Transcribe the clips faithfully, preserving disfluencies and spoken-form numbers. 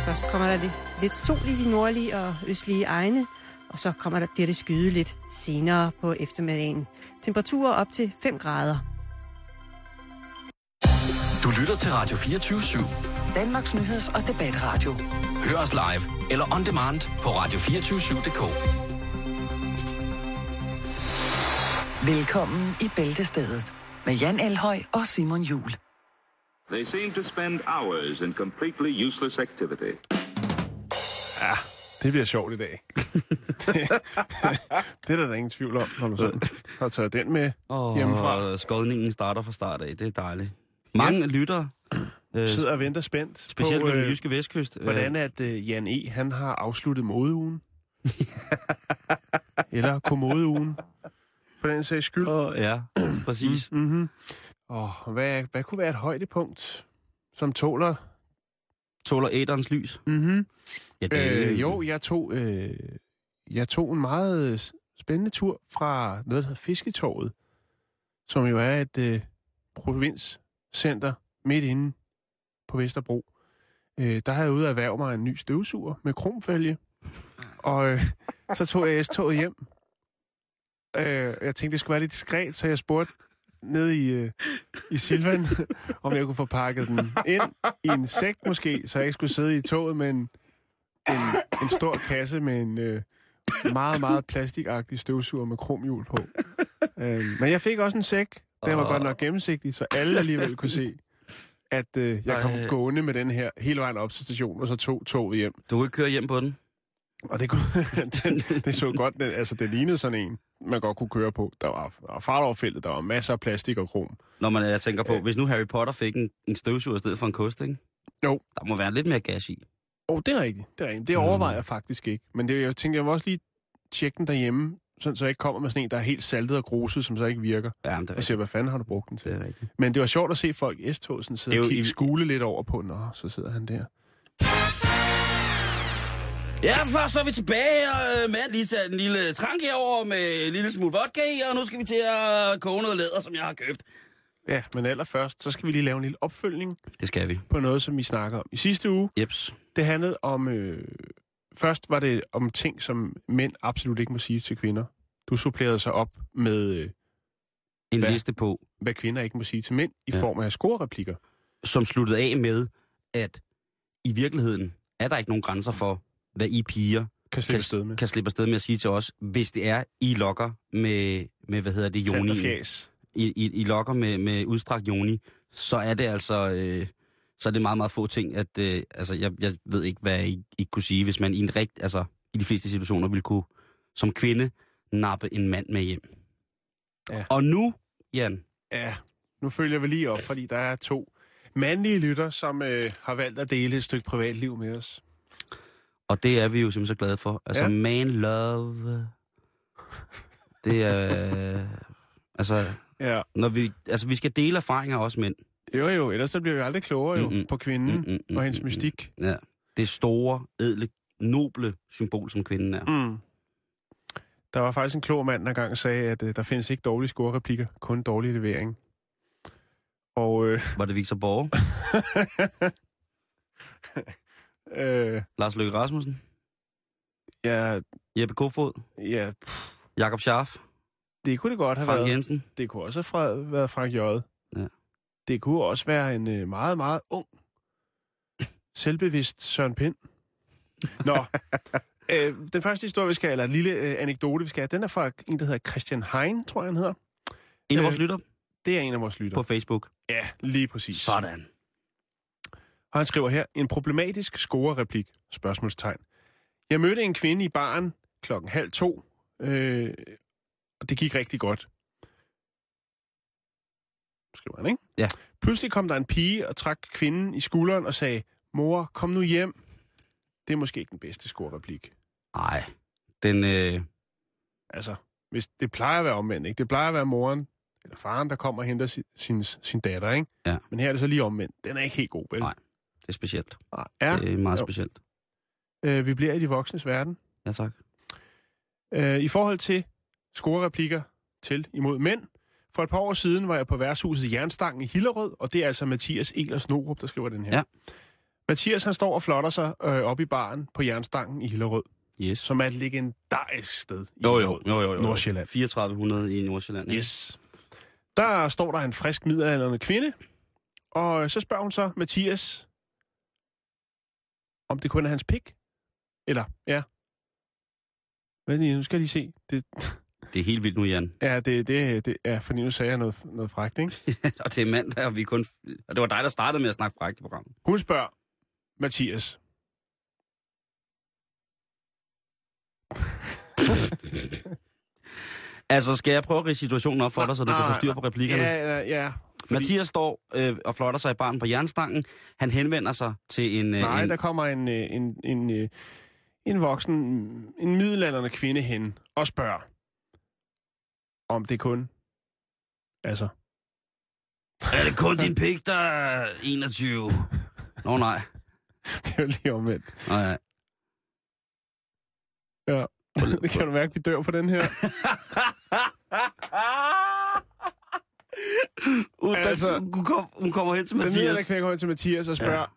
Først kommer der lidt, lidt sol i de nordlige og østlige egne, og så kommer der, bliver det skyet lidt senere på eftermiddagen. Temperaturer op til fem grader. Du lytter til Radio fireogtyve syv. Danmarks nyheds- og debatradio. Hør os live eller on demand på radio to fire syv punktum d k. Velkommen i Bæltestedet med Jan Elhøj og Simon Juhl. They seem to spend hours in completely useless activity. Ja, det bliver sjovt i dag. det, det er der, der ingen tvivl om, når du sådan har taget den med oh, hjemmefra. Skodningen starter fra start af, det er dejligt. Mange ja. lytter øh, sidder og venter spændt specielt på ved den jyske vestkyst. Hvordan at uh, Jan E. han har afsluttet modeugen. Eller kommodeugen. For den sags skyld. Oh, ja, præcis. Mm, mm-hmm. Og hvad, hvad kunne være et højdepunkt, som tåler... Tåler æderens lys? Mhm. Ja, det... øh, jo, jeg tog, øh, jeg tog en meget spændende tur fra noget, der hedder Fisketorvet, som jo er et øh, provinscenter midt inde på Vesterbro. Øh, der havde jeg ude at erhverve mig en ny støvsuger med kromfælge, og øh, så tog jeg S-toget hjem. Øh, jeg tænkte, det skulle være lidt diskret, så jeg spurgte nede i, øh, i Silvan, om jeg kunne få pakket den ind i en sæk måske, så jeg ikke skulle sidde i toget med en, en, en stor kasse med en øh, meget, meget plastikagtig støvsuger med kromhjul på. Øh, men jeg fik også en sæk, den var oh. godt nok gennemsigtig, så alle alligevel kunne se, at øh, jeg kom Ej. gående med den her hele vejen op til stationen, og så tog toget hjem. Du kunne ikke køre hjem på den? Og det, kunne, det, det så godt, det, altså det lignede sådan en, man godt kunne køre på. Der var, der var fart over feltet, der var masser af plastik og krom. Når man, jeg tænker på, øh, hvis nu Harry Potter fik en, en støvsuger i stedet for en kost, ikke? Jo. Der må være lidt mere gas i. Åh, oh, det er rigtigt. Det er rigtigt. Det overvejer jeg faktisk ikke. Men det, jeg tænker, jeg må også lige tjekke den derhjemme, sådan, så jeg ikke kommer med sådan en, der er helt saltet og gruset, som så ikke virker. Ja, det er og siger, hvad fanden har du brugt den til? Det er rigtigt. Men det var sjovt at se folk i S-toget sådan sidde og kigge, i... skule lidt over på. Nå, så sidder han der. Ja, først så er vi tilbage, og Matt lige sat en lille trank herover med en lille smule vodka i, og nu skal vi til at koge noget læder, som jeg har købt. Ja, men allerførst, så skal vi lige lave en lille opfølgning. Det skal vi. På noget, som vi snakker om i sidste uge. Jeps. Det handlede om... Øh, først var det om ting, som mænd absolut ikke må sige til kvinder. Du supplerede sig op med... Øh, en hvad, liste på... hvad kvinder ikke må sige til mænd, i ja. form af scorereplikker. Som sluttede af med, at i virkeligheden er der ikke nogen grænser for, hvad I piger kan slippe afsted med, kan slippe afsted med at sige til os, hvis det er, I lokker med, med hvad hedder det, joni. I, I, I lokker med, med udstrakt joni, så er det altså, øh, så er det meget, meget få ting, at, øh, altså, jeg, jeg ved ikke, hvad I, I kunne sige, hvis man i en rigt, altså, i de fleste situationer ville kunne, som kvinde, nappe en mand med hjem. Ja. Og nu, Jan. Ja, nu følger vi lige op, fordi der er to mandlige lytter, som øh, har valgt at dele et stykke privatliv med os. Og det er vi jo simpelthen så glade for. Altså, ja. Man love. Det er... Øh, altså, ja. når vi, altså, vi skal dele erfaringer også mænd. Jo, jo. Ellers så bliver vi aldrig klogere jo, mm-mm. på kvinden mm-mm. og hendes mystik. Ja. Det store, edle, noble symbol, som kvinden er. Mm. Der var faktisk en klog mand, der engang sagde, at uh, der findes ikke dårlige scorereplikker, kun dårlig levering. Og... Øh... Var det Victor Borge? Øh, Lars Løkke Rasmussen? Ja. Jeppe Kofod? Ja. Jakob Scharf? Det kunne det godt have Frank været. Jensen? Det kunne også have været Frank J. Ja. Det kunne også være en øh, meget, meget ung, selvbevidst Søren Pind. Nå. øh, den første historie, vi skal, eller en lille øh, anekdote, vi skal have, den er fra en, der hedder Christian Hein, tror jeg, han hedder. En af vores lytter? Det er en af vores lytter. På Facebook? Ja, lige præcis. Sådan. Og han skriver her, en problematisk scorereplik, spørgsmålstegn. Jeg mødte en kvinde i baren klokken halv to, øh, og det gik rigtig godt. Skriver han, ikke? Ja. Pludselig kom der en pige og trak kvinden i skulderen og sagde, mor, kom nu hjem. Det er måske ikke den bedste scorereplik. Nej, den... Øh... Altså, hvis det plejer at være omvendt, ikke? Det plejer at være moren eller faren, der kommer og henter sin, sin, sin datter, ikke? Ja. Men her er det så lige omvendt. Den er ikke helt god, vel? Nej. Det er specielt. Ja. Det er meget jo. specielt. Øh, vi bliver i de voksnes verden. Ja, tak. Øh, I forhold til scorereplikker til imod mænd. For et par år siden var jeg på værtshuset Jernstangen i Hillerød, og det er altså Mathias Ehlers Norup, der skriver den her. Ja. Mathias, han står og flotter sig øh, op i baren på Jernstangen i Hillerød. Yes. Som er et legendarisk sted i jo, jo, jo, jo, jo. Nordsjælland. fireogtredive hundrede i Nordsjælland. Ikke? Yes. Der står der en frisk middelaldrende kvinde, og så spørger hun så Mathias, om det kun er hans pik. Eller, ja. Hvad nu skal de se. Det, det er helt vildt nu, Jan. Ja, det, det, det er, fordi nu sagde jeg noget, noget frækt, ikke? Og det er mandag, og vi kun... Og det var dig, der startede med at snakke frækt i programmet. Hun spørger Mathias. Altså, skal jeg prøve at ridse situationen op for nej, dig, så du nej, kan få styr på replikkerne? Ja, ja, ja. Fordi... Mathias står øh, og flotter sig i baren på Jernstangen. Han henvender sig til en... Øh, nej, en... der kommer en, en, en, en, en voksen, en middelaldrende kvinde hen og spørger, om det kun... Altså... Er det kun din pik, der er enogtyve? Nå, nej. Det er jo lige omvendt. Nej, nej. Ja. Det kan du mærke, vi dør på den her. uh, altså, hun, kom, hun kommer hen til Mathias. Den her, der kommer hen til Mathias og spørger...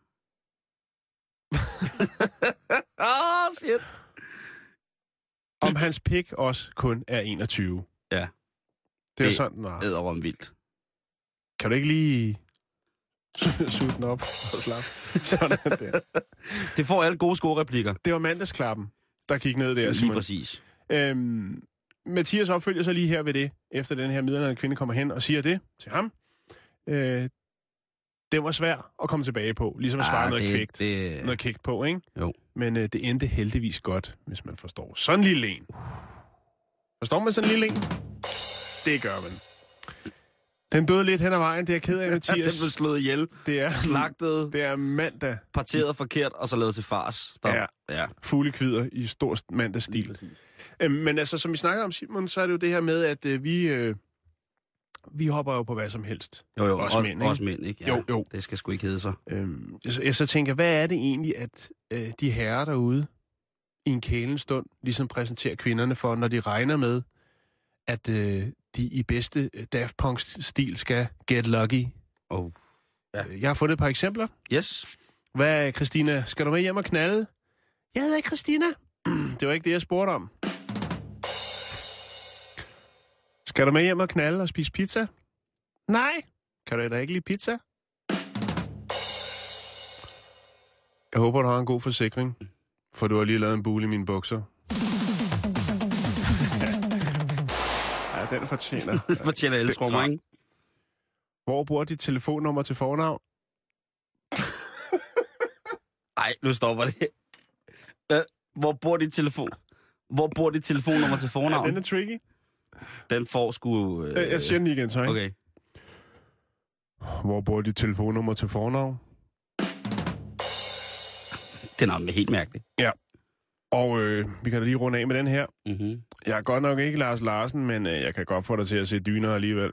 Åh, oh, shit. Om hans pik også kun er enogtyve. Ja. Det er sådan, nej. Det er om vildt. Kan du ikke lige suge den op og slappe? Sådan der. Det får alle gode skoreplikker. Det var mandagsklappen, der gik ned der, Simon. Lige præcis. Øhm, Mathias opfølger så lige her ved det, efter den her middelaldrende kvinde kommer hen og siger det til ham. Øh, det var svært at komme tilbage på, ligesom at svare ah, noget det, kvægt. Det... Noget kægt på, ikke? Jo. Men øh, det endte heldigvis godt, hvis man forstår. Sådan en lille en. Forstår man sådan en lille en? Det gør man. Den døde lidt hen ad vejen, det er ked af, Mathias. Den blev slået ihjel. Det er slagtet. Det er mandag. Parteret forkert, og så lavet til fars. Der, ja. ja. Fuglekvider i stor mandagsstil. Øhm, men altså, som vi snakker om, Simon, så er det jo det her med, at øh, vi, øh, vi hopper jo på hvad som helst. Jo, jo. Også og, mænd, ikke? Også mænd, ikke? Ja, jo, jo. Det skal sgu ikke hedde sig. Øhm, jeg, jeg så tænker, hvad er det egentlig, at øh, de herrer derude i en kælens stund ligesom præsenterer kvinderne for, når de regner med, at øh, de i bedste Daft Punk-stil skal get lucky. Oh. Ja. Jeg har fundet et par eksempler. Yes. Hvad, Christina? Skal du med hjem og knalde? Jeg hedder Christina. Det var ikke det, jeg spurgte om. Skal du med hjem og knalde og spise pizza? Nej. Kan du da ikke lide pizza? Jeg håber, du har en god forsikring, for du har lige lavet en bule i mine bukser. Ja, den fortjener. Den fortjener eltrummer, ikke? Hvor bruger dit telefonnummer til fornavn? Nej, nu stopper det. Hvor bor dit telefon? Hvor bor dit telefonnummer til fornavn? Ja, den er tricky. Den får sgu... Øh... Jeg siger den igen, så ikke? Okay. Hvor bor dit telefonnummer til fornavn? Den er helt mærkelig. Ja. Og øh, vi kan da lige runde af med den her. Mm-hmm. Jeg er godt nok ikke Lars Larsen, men øh, jeg kan godt få dig til at se dyner alligevel.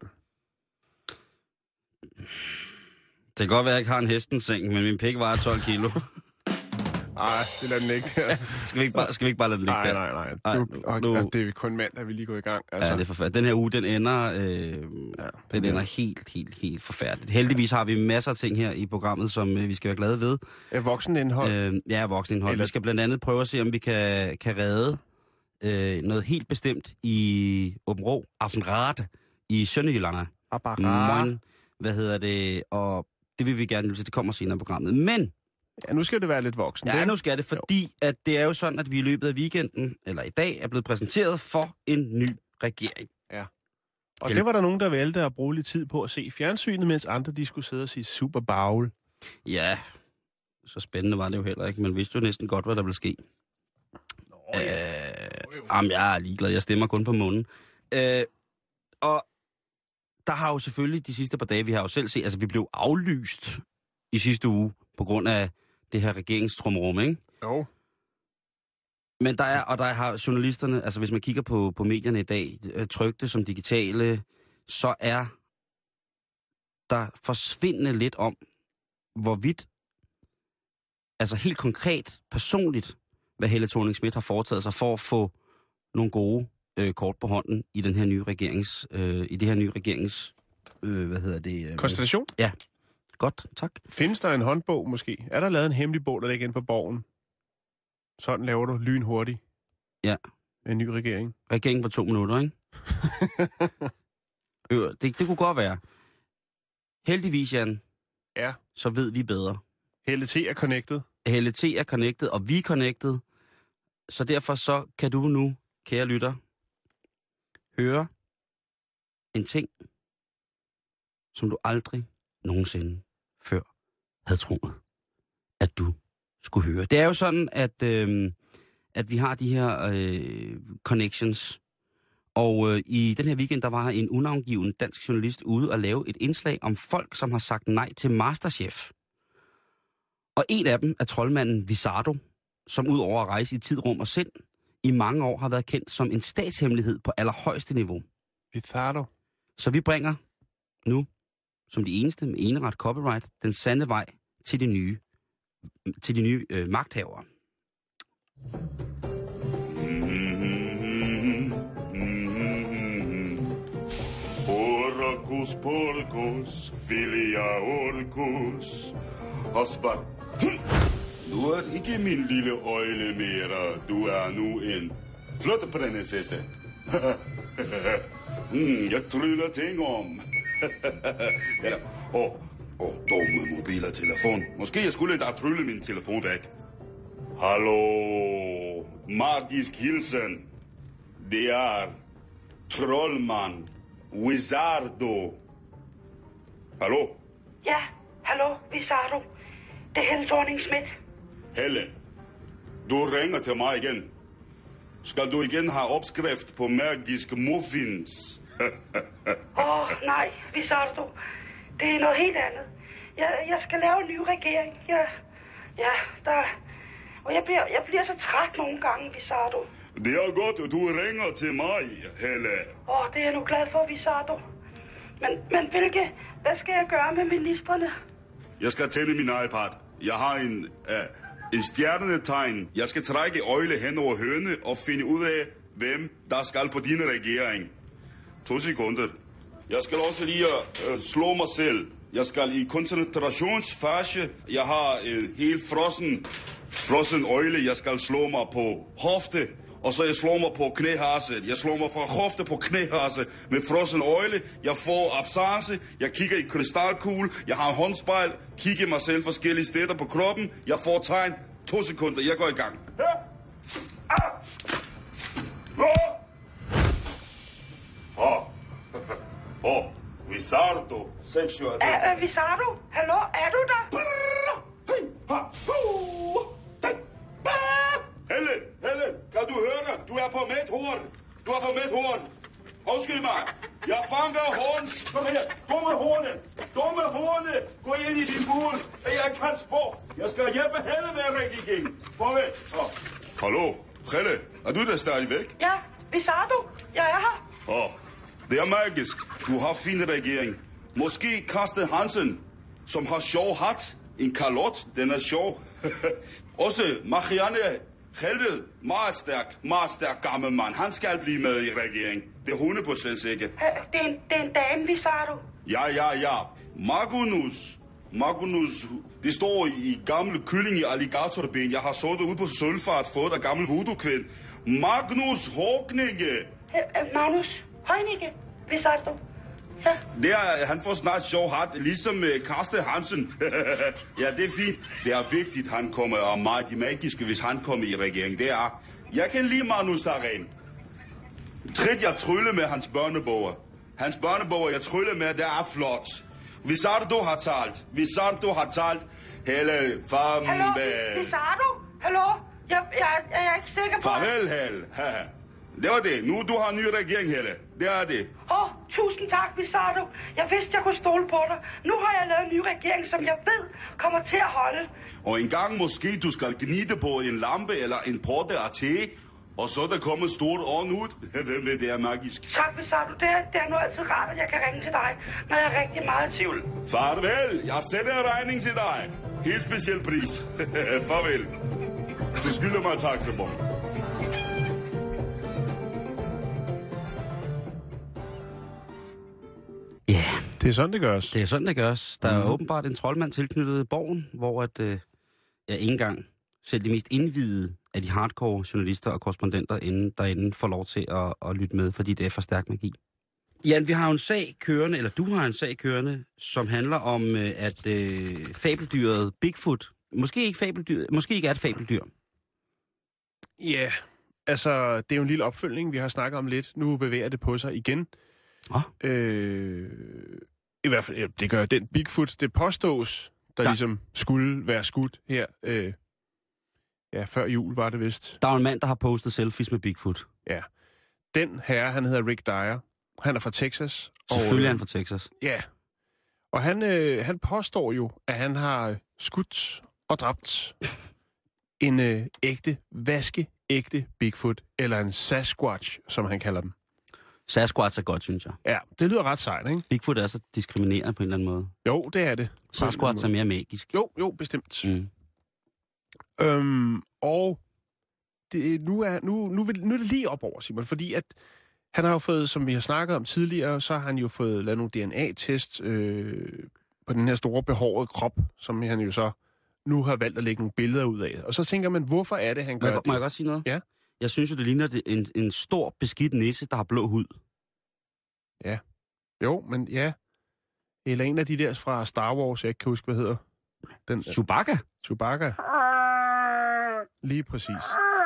Det kan godt være, at jeg ikke har en hestenseng, men min pik vejer tolv kilo. Nej, det lader den ikke der. skal, vi ikke bare, skal vi ikke bare lade den ligge nej, der? Nej, nej, nej. nu, og, nu, altså, det er kun mandag, vi lige gået i gang. Altså. Ja, det er forfærdeligt. Den her uge, den ender, øh, ja, den ender helt, helt, helt forfærdeligt. Heldigvis har vi masser af ting her i programmet, som øh, vi skal være glade ved. Er voksenindhold? Øh, ja, voksenindhold. Eller... Vi skal blandt andet prøve at se, om vi kan, kan redde øh, noget helt bestemt i Åben Rå, Aftenrate, i Sønderjylland. Morgen, hvad hedder det? Og det vil vi gerne, det kommer senere i programmet. Men... Ja, nu skal det være lidt voksen. Ja, nu skal det, fordi jo. At det er jo sådan, at vi i løbet af weekenden, eller i dag, er blevet præsenteret for en ny regering. Ja. Og Hel- det var der nogen, der valgte at bruge lidt tid på at se fjernsynet, mens andre de skulle sidde og sige super baul. Ja, så spændende var det jo heller ikke. Man vidste jo næsten godt, hvad der ville ske. Nå, ja. øh, jamen, jeg er ligeglad. Jeg stemmer kun på munden. Øh, og der har jo selvfølgelig de sidste par dage, vi har jo selv set, altså vi blev aflyst i sidste uge på grund af det her regeringstrumrum, ikke? Jo. Men der er, og der har journalisterne, altså hvis man kigger på, på medierne i dag, trykte som digitale, så er der forsvindende lidt om, hvorvidt, altså helt konkret, personligt, hvad Helle Thorning-Schmidt har foretaget sig for at få nogle gode øh, kort på hånden i den her nye regerings, øh, i det her nye regerings, øh, hvad hedder det? Øh, Konstellation? Ja, Godt, tak. Findes der en håndbog måske? Er der lavet en hemmelig bog, der ligger inde på borgen? Sådan laver du lynhurtigt. Ja. En ny regering. Regeringen på to minutter, ikke? øh, det, det kunne godt være. Heldigvis, Jan. Ja. Så ved vi bedre. Helle T er connected. Helle T er connected, og vi er connected. Så derfor så kan du nu, kære lytter, høre en ting, som du aldrig nogensinde før havde troet, at du skulle høre. Det er jo sådan, at, øh, at vi har de her øh, connections. Og øh, i den her weekend, der var en unavngiven dansk journalist ude og lave et indslag om folk, som har sagt nej til Masterchef. Og en af dem er troldmanden Vizardo, som ud over at rejse i tid, rum og sind, i mange år har været kendt som en statshemmelighed på allerhøjeste niveau. Vizardo. Så vi bringer nu, som de eneste med eneret copyright, den sande vej til de nye, til de nye øh, magthavere. Orkus porkus, filia orkus. Hosbar. Du er ikke min lille øjle mere. Du er nu en flot prinsesse. mm, jeg tryller ting om. ja da. Åh, oh, oh, dumme mobiler telefon. Måske jeg skulle da trylle min telefon væk. Hallo, magisk hilsen. Det er troldmand Vizardo. Hallo? Ja, hallo, Vizardo. Det er Helle Thorning-Schmidt. Helle, du ringer til mig igen. Skal du igen have opskrift på magiske muffins? Åh, oh, nej, Vizardo. Det er noget helt andet. Jeg, jeg skal lave en ny regering. Jeg, ja, der... Og jeg bliver, jeg bliver så træt nogle gange, Vizardo. Det er godt, at du ringer til mig, Helle. Åh, oh, det er jeg nu glad for, Vizardo. Men, men hvilke... Hvad skal jeg gøre med ministrene? Jeg skal tænde min iPad. Jeg har en, uh, en stjernetegn. Jeg skal trække øjle hen over høne og finde ud af, hvem der skal på din regering. To sekunder. Jeg skal også lige uh, slå mig selv. Jeg skal i koncentrationsfase. Jeg har en uh, helt frossen, frossen øjle. Jeg skal slå mig på hofte. Og så jeg slår mig på knæhase. Jeg slår mig fra hofte på knæhase med frossen øjle. Jeg får absence. Jeg kigger i krystalkugle. Jeg har en håndspejl. Kigger mig selv forskellige steder på kroppen. Jeg får tegn. To sekunder. Jeg går i gang. Åh. Åh. Vizardo. Sexual. Uh, Vizardo? Hallo? Er du der? Helle, Helle, kan du høre? Du er på mit horn. Du er på mit horn. Undskyld mig. Jeg fanger horns. Kom her. Dumme horne. Dumme horne. Gå ind i din bul. Jeg kan spå. Jeg skal hjælpe Helle med at række igen. Farvel. Oh. Hallo, Helle. Er du der stadig væk? Ja, Vizardo. Jeg er her. Åh, oh, det er magisk. Du har fin regering. Måske Karsten Hansen, som har sjov hat. En kalot. Den er sjov. Også Marianne Helvede, meget stærk, meget stærk gammel mand. Han skal blive med i regeringen. Det er hundrede procent sikkert. Uh, det, er en, det er en dame, Vizardo. Ja, ja, ja. Magnus. Magnus. Det står i gamle kylling i alligatorben. Jeg har sået ud på sølvfart, fået af gammel voodoo-kvind. Magnus Håkninge. Uh, uh, Magnus Højninge, Vizardo. Ja. Det er, han får snart sjov hat, ligesom uh, Karsten Hansen. Ja, det er fint. Det er vigtigt, han kommer, og meget magiske, hvis han kommer i regeringen. Det er, jeg kan lide Magnus Aren. Trit, jeg trylle med hans børneboger. Hans børneboger, jeg trylle med, det er flot. Vizardo har talt. Vizardo har talt. Helle, farvel. Hallo, Vizardo? Hallo? Jeg, jeg, jeg er ikke sikker på... Farvel, Helle. Det var det. Nu du har en ny regering, Helle. Det er det. Åh, oh, tusind tak, Vizardo. Jeg vidste, jeg kunne stole på dig. Nu har jeg lavet en ny regering, som jeg ved kommer til at holde. Og en gang måske du skal gnide på en lampe eller en porte af te, og så der kommer stort ånd ud. Hvem ved, det er magisk. Tak, Vizardo. Det er, det er nu altid rart, at jeg kan ringe til dig, når jeg er rigtig meget i tvivl. Farvel. Jeg sender en regning til dig. Helt speciel pris. Farvel. Du skylder mig taxabon. Ja, Det er sådan, det gøres. Det er sådan, det gøres. Der er Mhm. åbenbart en troldmand tilknyttet borgen, hvor at, øh, jeg ikke engang selv de mest indvidede af de hardcore journalister og korrespondenter inden, derinde får lov til at, at lytte med, fordi det er for stærk magi. Jan, vi har jo en sag kørende, eller du har en sag kørende, som handler om, øh, at øh, fabeldyret Bigfoot, måske ikke fabeldyr, måske ikke er et fabeldyr. Ja, yeah. altså, det er jo en lille opfølgning, vi har snakket om lidt. Nu bevæger det på sig igen. Oh. Øh, I hvert fald, det gør den Bigfoot, det påstås, der, der ligesom skulle være skudt her. Øh, ja, før jul var det vist. Der er en mand, der har postet selfies med Bigfoot. Ja. Den herre, han hedder Rick Dyer. Han er fra Texas. Selvfølgelig og, er han fra Texas. Ja. Og han, øh, han påstår jo, at han har skudt og dræbt en øh, ægte, vaskeægte Bigfoot, eller en Sasquatch, som han kalder dem. Sasquatch er godt, synes jeg. Ja, det lyder ret sejt, ikke? Bigfoot er så diskriminerende på en eller anden måde. Jo, det er det. Sasquatch er mere magisk. Jo, jo, bestemt. Mm. Øhm, og det, nu, er, nu, nu, vil, nu er det lige op over, Simon, fordi at han har jo fået, som vi har snakket om tidligere, så har han jo fået lavet nogle D N A-test øh, på den her store behårede krop, som han jo så nu har valgt at lægge nogle billeder ud af. Og så tænker man, hvorfor er det, han gør må jeg, det? Må jeg godt sige noget? Ja. Jeg synes jo, det ligner det en, en stor, beskidt nisse, der har blå hud. Ja. Jo, men ja. Eller en af de der fra Star Wars, jeg ikke kan huske, hvad hedder. Den, Chewbacca? Chewbacca. Lige præcis.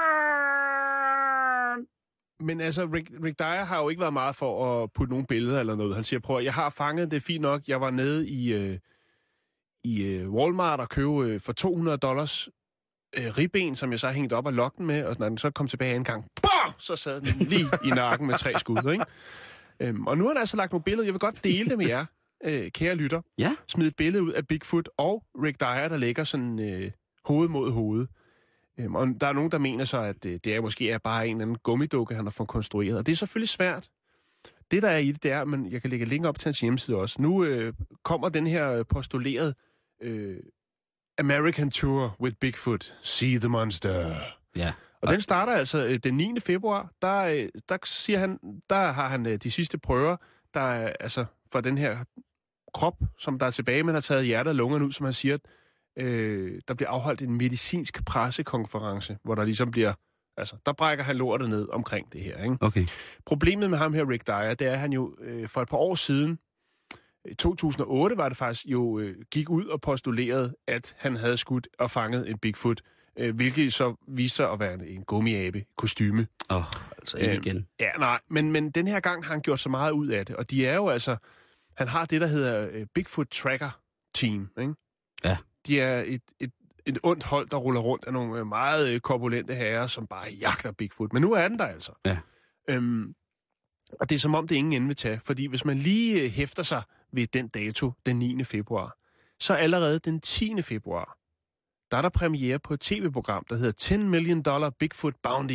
Men altså, Rick, Rick Dyer har jo ikke været meget for at putte nogle billeder eller noget. Han siger, prøv at jeg har fanget det fint nok. Jeg var nede i, øh, i øh, Walmart og købe øh, for to hundrede dollars øh, ribben, som jeg så hængte op og loggen med. Og når den så kom tilbage en gang, boah, så sad den lige i nakken med tre skud, ikke? Øhm, og nu har han altså lagt nogle billeder. Jeg vil godt dele det med jer, øh, kære lytter. Ja. Smid et billede ud af Bigfoot og Rick Dyer, der ligger sådan øh, hoved mod hoved. Øhm, og der er nogen, der mener så, at øh, det er måske er bare en eller anden gummidukke, han har fået konstrueret. Og det er selvfølgelig svært. Det, der er i det, det er, men jeg kan lægge link op til hans hjemmeside også. Nu øh, kommer den her postuleret øh, American Tour with Bigfoot. See the monster. Ja. Og den starter altså øh, den niende februar. Der, øh, der siger han, der har han øh, de sidste prøver, der er altså for den her krop, som der er tilbage, men har taget hjertet og lungerne ud, som han siger, øh, der bliver afholdt en medicinsk pressekonference, hvor der ligesom bliver, altså, der brækker han lortet ned omkring det her, ikke? Okay. Problemet med ham her, Rick Dyer, det er, at han jo øh, for et par år siden, i to tusind og otte var det faktisk, jo øh, gik ud og postulerede, at han havde skudt og fanget en Bigfoot, øh, hvilket så viste sig at være en, en gummiabe kostyme. Åh, oh, altså ikke øh, igen. Ja, nej, men, men den her gang har han gjort så meget ud af det, og de er jo altså, han har det, der hedder øh, Bigfoot Tracker Team, ikke? Ja. De er et, et, et ondt hold, der ruller rundt af nogle meget korpulente herrer, som bare jagter Bigfoot. Men nu er den der altså. Ja. Øhm, og det er som om, det ingen ende vil tage. Fordi hvis man lige hæfter sig ved den dato, den niende februar, så allerede den tiende februar, der er der premiere på et tv-program, der hedder ten million dollar Bigfoot Bounty.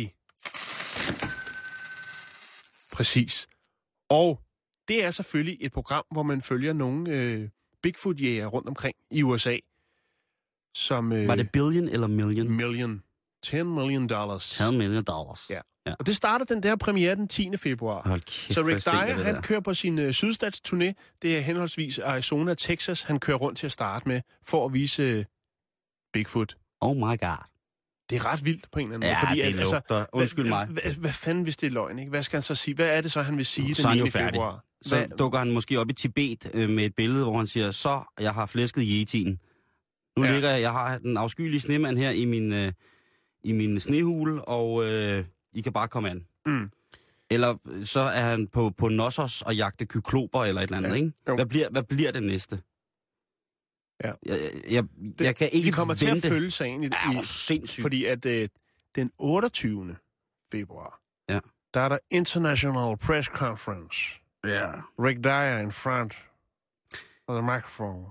Præcis. Og det er selvfølgelig et program, hvor man følger nogle øh, Bigfoot-jæger rundt omkring i U S A. Som, øh, var det billion eller million? Million. ten million dollars. ten million dollars. Ja. ja. Og det starter den der premiere den tiende februar. Hold kæft, så Rick Dyer, han der. kører på sin øh, sydstatsturné. Det er henholdsvis Arizona og Texas, han kører rundt til at starte med, for at vise øh, Bigfoot. Oh my god. Det er ret vildt på en eller anden ja, måde. Fordi, det at, altså, lugter. Undskyld hvad, mig. Hvad, hvad, hvad fanden, hvis det er løgn, ikke? Hvad skal han så sige? Hvad er det så, han vil sige så den niende februar? Så hvad? dukker han måske op i Tibet øh, med et billede, hvor han siger, så jeg har flæsket yetien. Nu ja. ligger jeg, jeg har den afskyelige snemand her i min, øh, i min snehule, og øh, I kan bare komme an. Mm. Eller så er han på, på Nossos og jagte kykloper eller et eller andet, ja. Ikke? Hvad bliver, hvad bliver det næste? Ja. Jeg, jeg, det, jeg kan ikke Vi kommer vente. til at følge sagen i, ja, i sindssygt. fordi at øh, den otteogtyvende februar, ja. der er der International Press Conference. Ja. Rick Dyer in front of the microphone.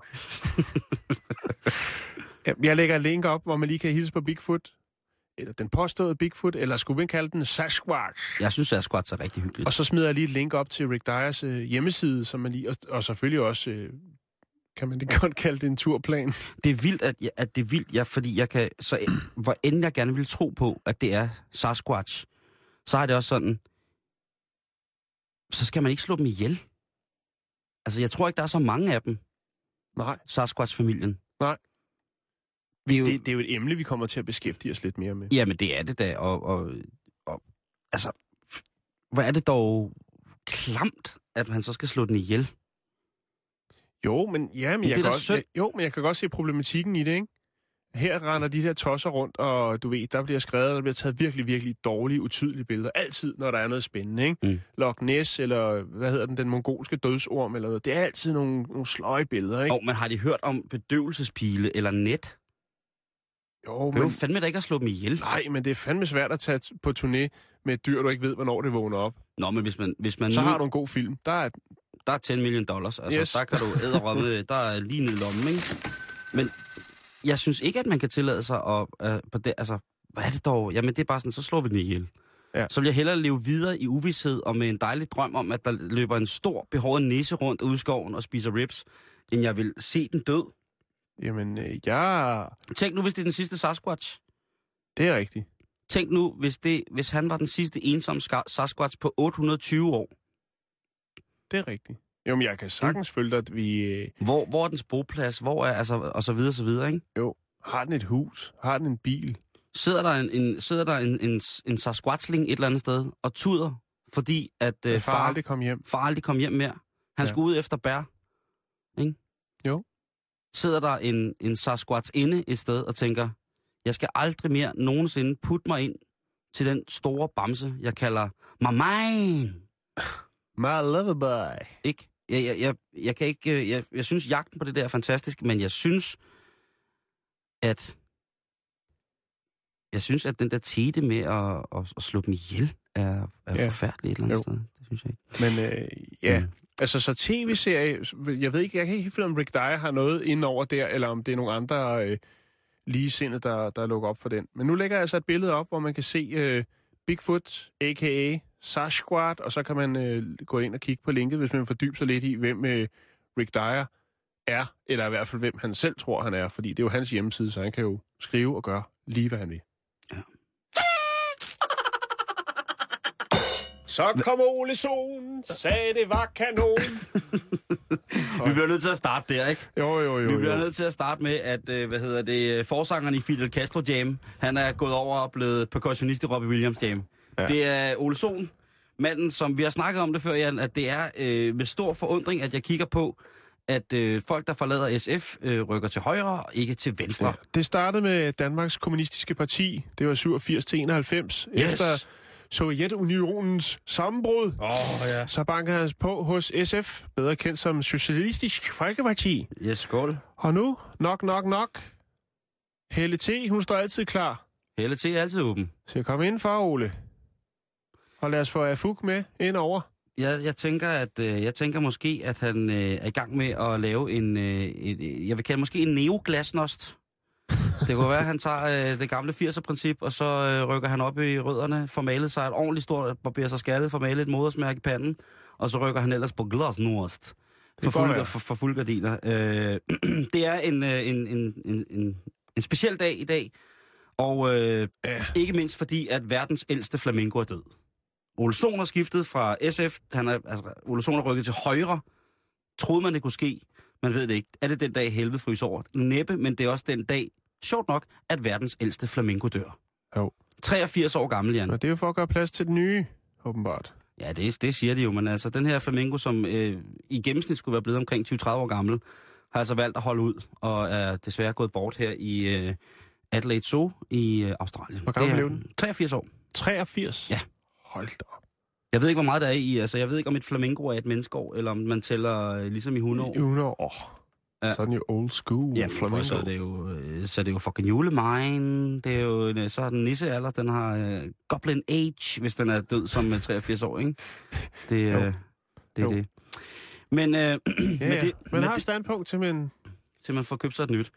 Jeg lægger et link op, hvor man lige kan hilse på Bigfoot. Eller den påståede Bigfoot, eller skulle vi kalde den Sasquatch? Jeg synes, Sasquatch er rigtig hyggeligt. Og så smider jeg lige et link op til Rick Dyers øh, hjemmeside, som man lige, og, og selvfølgelig også, øh, kan man det godt kalde det en turplan. Det er vildt, at, at det er vildt, ja, fordi jeg kan, så hvor end jeg gerne vil tro på, at det er Sasquatch, så er det også sådan, så skal man ikke slå dem ihjel. Altså, jeg tror ikke, der er så mange af dem. Nej. Sasquatch-familien. Nej. Vi jo... det, det er jo et emne, vi kommer til at beskæftige os lidt mere med. Jamen, det er det da. Og, og, og altså, hvor er det dog klamt, at han så skal slå den ihjel? Jo, men, ja, men, men jeg, kan også, jeg, jo, men jeg kan godt se problematikken i det, ikke? Her render de der tosser rundt, og du ved, der bliver skrevet, der bliver taget virkelig, virkelig dårlige, utydelige billeder. Altid, når der er noget spændende, ikke? Mm. Loch Ness, eller hvad hedder den, den mongolske dødsorm, eller noget. Det er altid nogle, nogle sløje billeder, ikke? Og oh, men har de hørt om bedøvelsespile eller net? Jo, men... Det er jo fandme da ikke at slå dem ihjel. Nej, men det er fandme svært at tage på turné med et dyr, du ikke ved, hvornår det vågner op. Nå, men hvis man... Hvis man Så nu... har du en god film. Der er... Der er ti million dollars. Altså, yes. Der kan du æderrømme, der er lige ned i lommen, ikke? Men jeg synes ikke, at man kan tillade sig at... Uh, på det, altså, hvad er det dog? Jamen, det er bare sådan, så slår vi den ihjel. Ja. Så vil jeg hellere leve videre i uvished og med en dejlig drøm om, at der løber en stor, behåret nisse rundt ude i skoven og spiser ribs, end jeg vil se den død. Jamen, øh, jeg... Tænk nu, hvis det er den sidste Sasquatch. Det er rigtigt. Tænk nu, hvis, det, hvis han var den sidste ensomme Sasquatch på otte hundrede og tyve år. Det er rigtigt. Jo, men jeg kan sagtens mm. følge dig, at vi... Øh... Hvor, hvor er dens boplads? Hvor er, altså, og så videre, så videre, ikke? Jo. Har den et hus? Har den en bil? Sidder der en, en, sidder der en, en, en Sasquatchling et eller andet sted og tuder, fordi at øh, far, far aldrig kom hjem. Far aldrig kom hjem mere. Han ja. skulle ud efter bær. Ikke? Jo. Sidder der en, en Sasquatch inde et sted og tænker, jeg skal aldrig mere nogensinde putte mig ind til den store bamse, jeg kalder my mine. My loverboy. Ikke? Jeg, jeg, jeg, jeg kan ikke... Jeg, jeg synes, jagten på det der er fantastisk, men jeg synes, at... Jeg synes, at den der tete med at, at, at slå dem ihjel er, er ja. forfærdelig et eller andet jo. sted. Det synes jeg ikke. Men øh, ja, mm. altså så tv-serie... Jeg ved ikke, jeg kan ikke finde, om Rick Dyer har noget ind over der, eller om det er nogle andre øh, ligesindede, der, der lukker op for den. Men nu lægger jeg altså et billede op, hvor man kan se øh, Bigfoot, a k a. Sasquatch, og så kan man øh, gå ind og kigge på linket, hvis man fordyber sig lidt i, hvem øh, Rick Dyer er, eller i hvert fald, hvem han selv tror, han er, fordi det er jo hans hjemmeside, så han kan jo skrive og gøre lige, hvad han vil. Ja. Så kom Ole Sohn, sagde det var kanon. Vi bliver nødt til at starte der, ikke? Jo, jo, jo. Vi bliver jo. nødt til at starte med, at, øh, hvad hedder det, forsangeren i Fidel Castro Jam, han er gået over og blevet percussionist i Robbie Williams Jam. Ja. Det er Ole Sohn, manden, som vi har snakket om det før, Jan, at det er øh, med stor forundring, at jeg kigger på, at øh, folk, der forlader S F, øh, rykker til højre og ikke til venstre. Ja. Det startede med Danmarks Kommunistiske Parti. Det var syvogfirs til enoghalvfems. Yes. Efter Sovjetunionens sammenbrud, oh, ja. så bankede han på hos S F, bedre kendt som Socialistisk Folkeparti. Yes, skål. Og nu, nok, nok, nok. Helle T, hun står altid klar. Helle T er altid åben. Så kom ind for, Ole. Og lad os få Afuk med ind over. Jeg, jeg tænker, at øh, jeg tænker måske, at han øh, er i gang med at lave en, øh, et, jeg vil kalde måske en neoglasnost. Det kunne være, at han tager øh, det gamle firser-princip, og så øh, rykker han op i rødderne, får malet sig et ordentligt stort, barberer sig skaldet, får malet et modersmærke i panden, og så rykker han ellers på glasnost. For, fuld, for, for fuldgardiner. Øh, det er en, en, en, en, en, en speciel dag i dag, og øh, ja. ikke mindst fordi, at verdens ældste flamingo er død. Ole Sohn har skiftet fra S F, han er, altså, Ole Sohn er rykket til højre. Troede man, det kunne ske? Man ved det ikke. Er det den dag, helvede fryser over? Næppe, men det er også den dag, sjovt nok, at verdens ældste flamingo dør. Jo. treogfirs år gammel, Jan. Og det er jo for at gøre plads til den nye, åbenbart. Ja, det, det siger de jo, men altså, den her flamingo, som øh, i gennemsnit skulle være blevet omkring tyve til tredive år gammel, har altså valgt at holde ud, og er desværre gået bort her i øh, Adelaide Zoo i øh, Australien. Hvor gammel blev den? treogfirs år. treogfirs? Ja. Hold da op. Jeg ved ikke, hvor meget der er i. Altså, jeg ved ikke, om et flamingo er et menneskeår, eller om man tæller øh, ligesom i hundrede år. I hundrede år. Ja. Så er den jo old school. Ja, flamingo. Så er det jo, så er det jo fucking julemine. Det er jo, så er den nissealder, den har uh, goblin age, hvis den er død som treogfirs år, ikke? Det, uh, det er det. Men, uh, ja, men ja. det, man har et standpunkt til, man... til man får købt sig et nyt.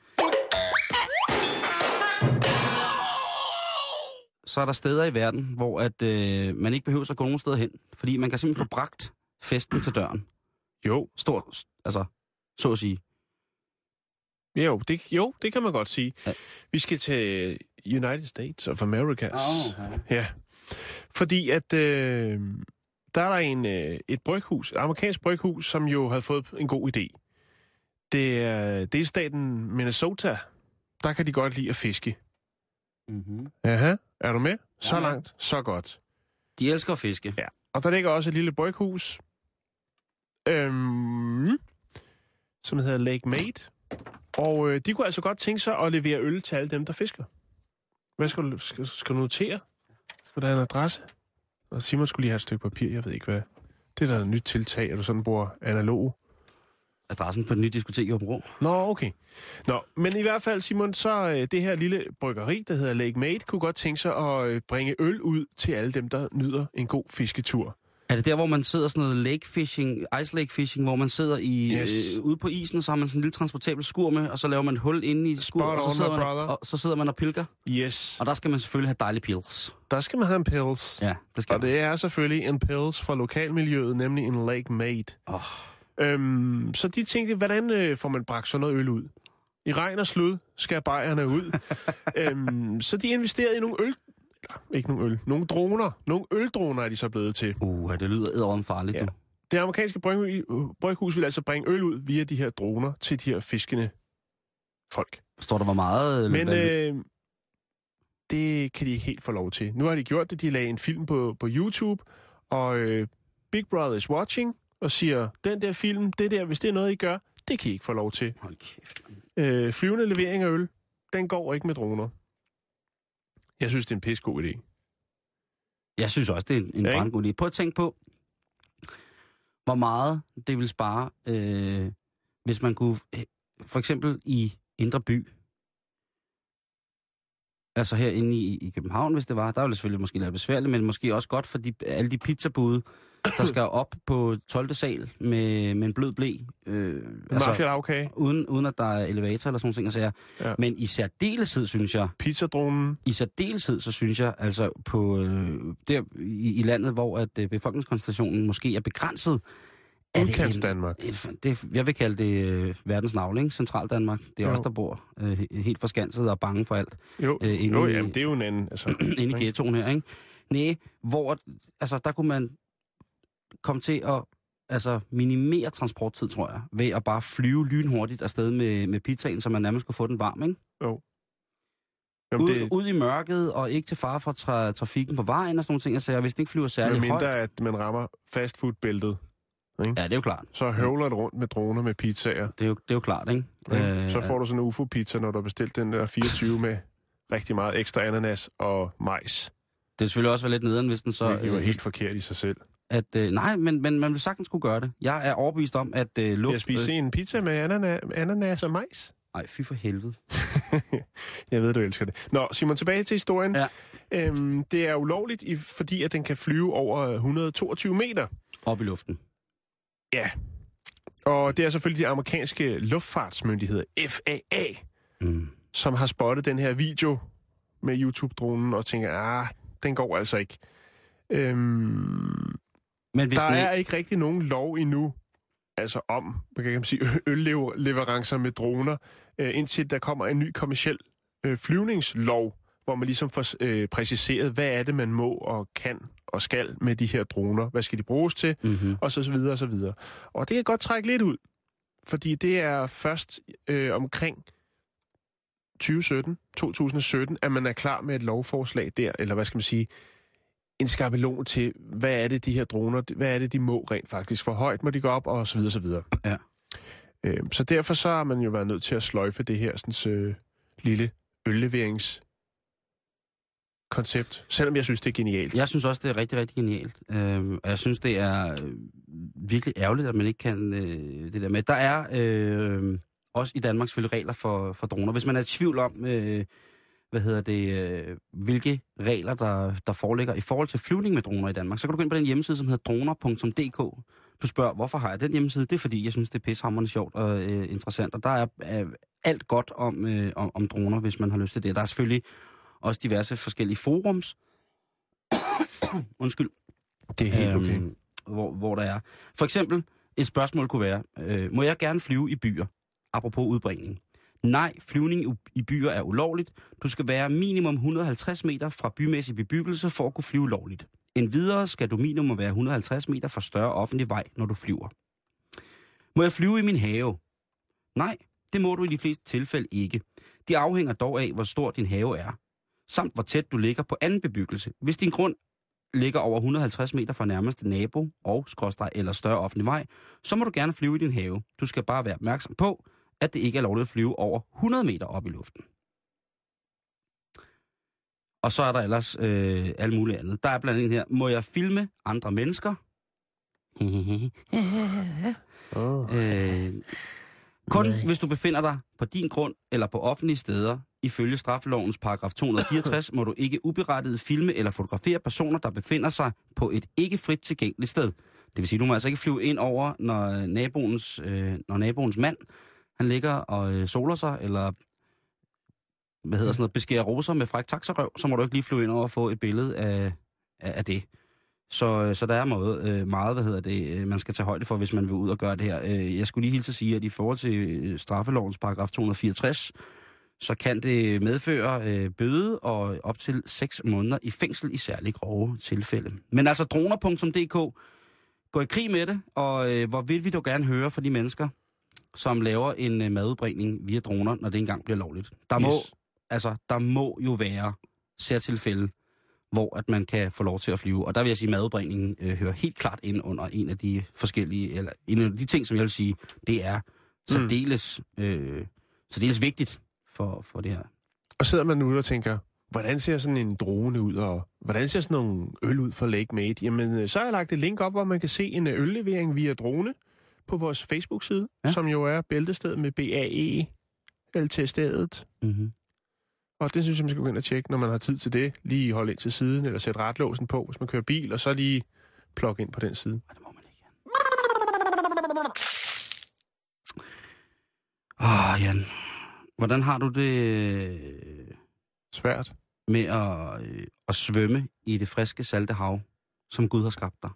Så er der steder i verden, hvor at, øh, man ikke behøver at gå nogen steder hen, fordi man kan simpelthen få bragt festen til døren. Jo. Stort, altså, så at sige. Jo, det, jo, det kan man godt sige. Ja. Vi skal til United States of America. Oh, okay. Ja. Fordi at øh, der der er der en, øh, et bryghus, et amerikansk bryghus, som jo havde fået en god idé. Det er delstaten Minnesota. Der kan de godt lide at fiske. Mm-hmm. Aha, er du med? Så ja, langt, så godt. De elsker at fiske. Ja, og der ligger også et lille bryghus, øhm, som hedder Lake Made. Og øh, de kunne altså godt tænke sig at levere øl til alle dem, der fisker. Hvad skal du, skal, skal du notere? Skal du have en adresse? Og Simon skulle lige have et stykke papir, jeg ved ikke hvad. Det er der et nyt tiltag, at du sådan bruger analog. Adressen på et nyt diskotek i Hobro. Nå, okay. Nå, men i hvert fald, Simon, så øh, det her lille bryggeri, der hedder Lake Made, kunne godt tænke sig at øh, bringe øl ud til alle dem, der nyder en god fisketur. Er det der, hvor man sidder sådan noget lake fishing, ice lake fishing, hvor man sidder i yes. øh, ude på isen, og så har man sådan en lille transportabel skur med, og så laver man et hul inde i skur, og så, sidder man, og så sidder man og pilker? Yes. Og der skal man selvfølgelig have dejlige pils. Der skal man have en pils. Ja, det skal Og man. Det er selvfølgelig en pils fra lokalmiljøet, nemlig en Lake Made. Oh. Øhm, så de tænkte, hvordan øh, får man bragt sådan noget øl ud? I regn og slud skal bajerne ud. øhm, så de investerede i nogle øl... Ikke nogle øl. Nogle droner. Nogle øldroner er de så blevet til. Uh, det lyder edderom farligt, ja. Du. Det amerikanske bryghus vil altså bringe øl ud via de her droner til de her fiskende folk. Står der hvor meget? Men øh, det kan de ikke helt få lov til. Nu har de gjort det. De lagde en film på, på YouTube, og øh, Big Brother is watching, og siger, den der film, det der, hvis det er noget, I gør, det kan I ikke få lov til. Hold kæft. Øh, flyvende levering af øl, den går ikke med droner. Jeg synes, det er en pissegod idé. Jeg synes også, det er en, en ja, brandgod idé. Prøv at tænke på, hvor meget det vil spare, øh, hvis man kunne, for eksempel i Indre By, altså herinde i, i København, hvis det var, der var det selvfølgelig måske lidt besværligt, men måske også godt for de, alle de pizzabude, der skal op på tolvte sal med, med en blød blæ. Øh, altså, okay. uden, uden at der er elevator eller sådan nogle ting. Ja. Men i særdeleshed, synes jeg... Pizzadronen. I særdeleshed, så synes jeg, altså på øh, der i, i landet, hvor at øh, befolkningskoncentrationen måske er begrænset... Udkants Danmark. Det, det, jeg vil kalde det øh, verdens navle, ikke? Central Danmark. Det er jo os, der bor øh, helt forskanset og bange for alt. Jo, øh, jo i, jamen, det er jo en anden... Altså, inde i ghettoen her, ikke? Næh, hvor... Altså, der kunne man komme til at altså, minimere transporttid, tror jeg, ved at bare flyve lynhurtigt afsted med, med pizzaen, så man nærmest kunne få den varm, ikke? Jo. Jamen, ud, det... ud i mørket, og ikke til fare for tra- trafikken på vejen og sådan nogle ting. Altså, hvis det ikke flyver særlig mindre, højt... mindre, at man rammer fastfood-bæltet. Ikke? Ja, det er jo klart. Så høvler det rundt med droner med pizzaer. Det er jo, det er jo klart, ikke? Ja. Øh, så får du sådan en U F O-pizza, når du har bestilt den der fireogtyve med rigtig meget ekstra ananas og majs. Det er selvfølgelig også være lidt nederen, hvis den så... Det er jo helt forkert i sig selv. At, øh, nej, men, men man vil sagtens kunne gøre det. Jeg er overbevist om, at øh, luft... Jeg spiser øh, en pizza med ananas, ananas og majs. Nej, fy for helvede. Jeg ved, du elsker det. Nå, Simon, tilbage til historien. Ja. Øhm, det er ulovligt, fordi at den kan flyve over et hundrede og toogtyve meter. Op i luften. Ja. Og det er selvfølgelig de amerikanske luftfartsmyndigheder, F A A, mm. som har spottet den her video med YouTube-dronen og tænker, ah, den går altså ikke. Øhm, Men hvis der er ikke rigtig nogen lov endnu, altså om, man kan sige, ølleverancer med droner, øh, indtil der kommer en ny kommerciel øh, flyvningslov, hvor man ligesom får øh, præciseret, hvad er det, man må og kan og skal med de her droner. Hvad skal de bruges til? Mm-hmm. Og så videre, og så videre. Og det kan godt trække lidt ud, fordi det er først øh, omkring tyve sytten, to tusind sytten, at man er klar med et lovforslag der, eller hvad skal man sige, en skabelon til, hvad er det, de her droner, hvad er det, de må rent faktisk, for højt må de gå op, og så videre, så videre. Ja. Øh, så derfor så har man jo været nødt til at sløjfe det her sådan, øh, lille ølleverings koncept, selvom jeg synes, det er genialt. Jeg synes også, det er rigtig, rigtig genialt. Øh, og jeg synes, det er virkelig ærgerligt, at man ikke kan øh, det der med. Der er øh, også i Danmark selvfølgelig regler for, for droner. Hvis man er i tvivl om, øh, hvad hedder det, øh, hvilke regler, der, der foreligger i forhold til flyvning med droner i Danmark, så kan du gå ind på den hjemmeside, som hedder droner punktum d k. Du spørger, hvorfor har jeg den hjemmeside? Det er fordi, jeg synes, det er pissehammerende sjovt og øh, interessant. Og der er øh, alt godt om, øh, om, om droner, hvis man har lyst til det. Der er selvfølgelig også diverse forskellige forums. Undskyld. Det er helt okay. Øhm, hvor, hvor der er. For eksempel, et spørgsmål kunne være, øh, må jeg gerne flyve i byer? Apropos udbringning. Nej, flyvning i byer er ulovligt. Du skal være minimum et hundrede og halvtreds meter fra bymæssig bebyggelse for at kunne flyve lovligt. Endvidere skal du minimum være et hundrede og halvtreds meter fra større offentlig vej, når du flyver. Må jeg flyve i min have? Nej, det må du i de fleste tilfælde ikke. Det afhænger dog af, hvor stor din have er, samt hvor tæt du ligger på anden bebyggelse. Hvis din grund ligger over et hundrede og halvtreds meter fra nærmeste nabo og skråstreg eller større offentlig vej, så må du gerne flyve i din have. Du skal bare være opmærksom på, at det ikke er lovligt at flyve over hundrede meter op i luften. Og så er der ellers øh, alt muligt andet. Der er blandt andet her, må jeg filme andre mennesker? oh. øh, kun Nej. Hvis du befinder dig på din grund eller på offentlige steder, ifølge straffelovens paragraf to hundrede og fireogtres, må du ikke uberettiget filme eller fotografere personer, der befinder sig på et ikke frit tilgængeligt sted. Det vil sige, du må altså ikke flyve ind over, når naboens, øh, når naboens mand, han ligger og øh, soler sig, eller hvad hedder sådan noget, beskærer roser med fræk taxarøv, så må du ikke lige flyve ind over og få et billede af, af, af det. Så, så der er meget, øh, meget, hvad hedder det, man skal tage højde for, hvis man vil ud og gøre det her. Jeg skulle lige hilse at sige, at i forhold til straffelovens paragraf to hundrede og fireogtres, så kan det medføre øh, bøde og op til seks måneder i fængsel i særlig grove tilfælde. Men altså droner punktum d k, gå i krig med det, og øh, hvor vil vi dog gerne høre fra de mennesker, som laver en øh, madudbringning via droner, når det engang bliver lovligt. Der må, yes. altså, der må jo være særtilfælde, hvor at man kan få lov til at flyve. Og der vil jeg sige, at madudbringningen øh, hører helt klart ind under en af de forskellige, eller en af de ting, som jeg vil sige, det er særdeles, mm. øh, særdeles vigtigt for, for det her. Og sidder man nu og tænker, hvordan ser sådan en drone ud, og hvordan ser sådan nogle øl ud for Lake Made? Jamen, så har jeg lagt et link op, hvor man kan se en øllevering via drone på vores Facebook-side, ja. Som jo er bæltestedet med B A E L til stedet. Mm-hmm. Og det synes jeg, man skal gå ind og tjekke, når man har tid til det. Lige holde ind til siden, eller sætte retlåsen på, hvis man kører bil, og så lige plukke ind på den side. Det må man ikke. Åh, oh, Jan. Hvordan har du det svært med at, at svømme i det friske, salte hav, som Gud har skabt dig?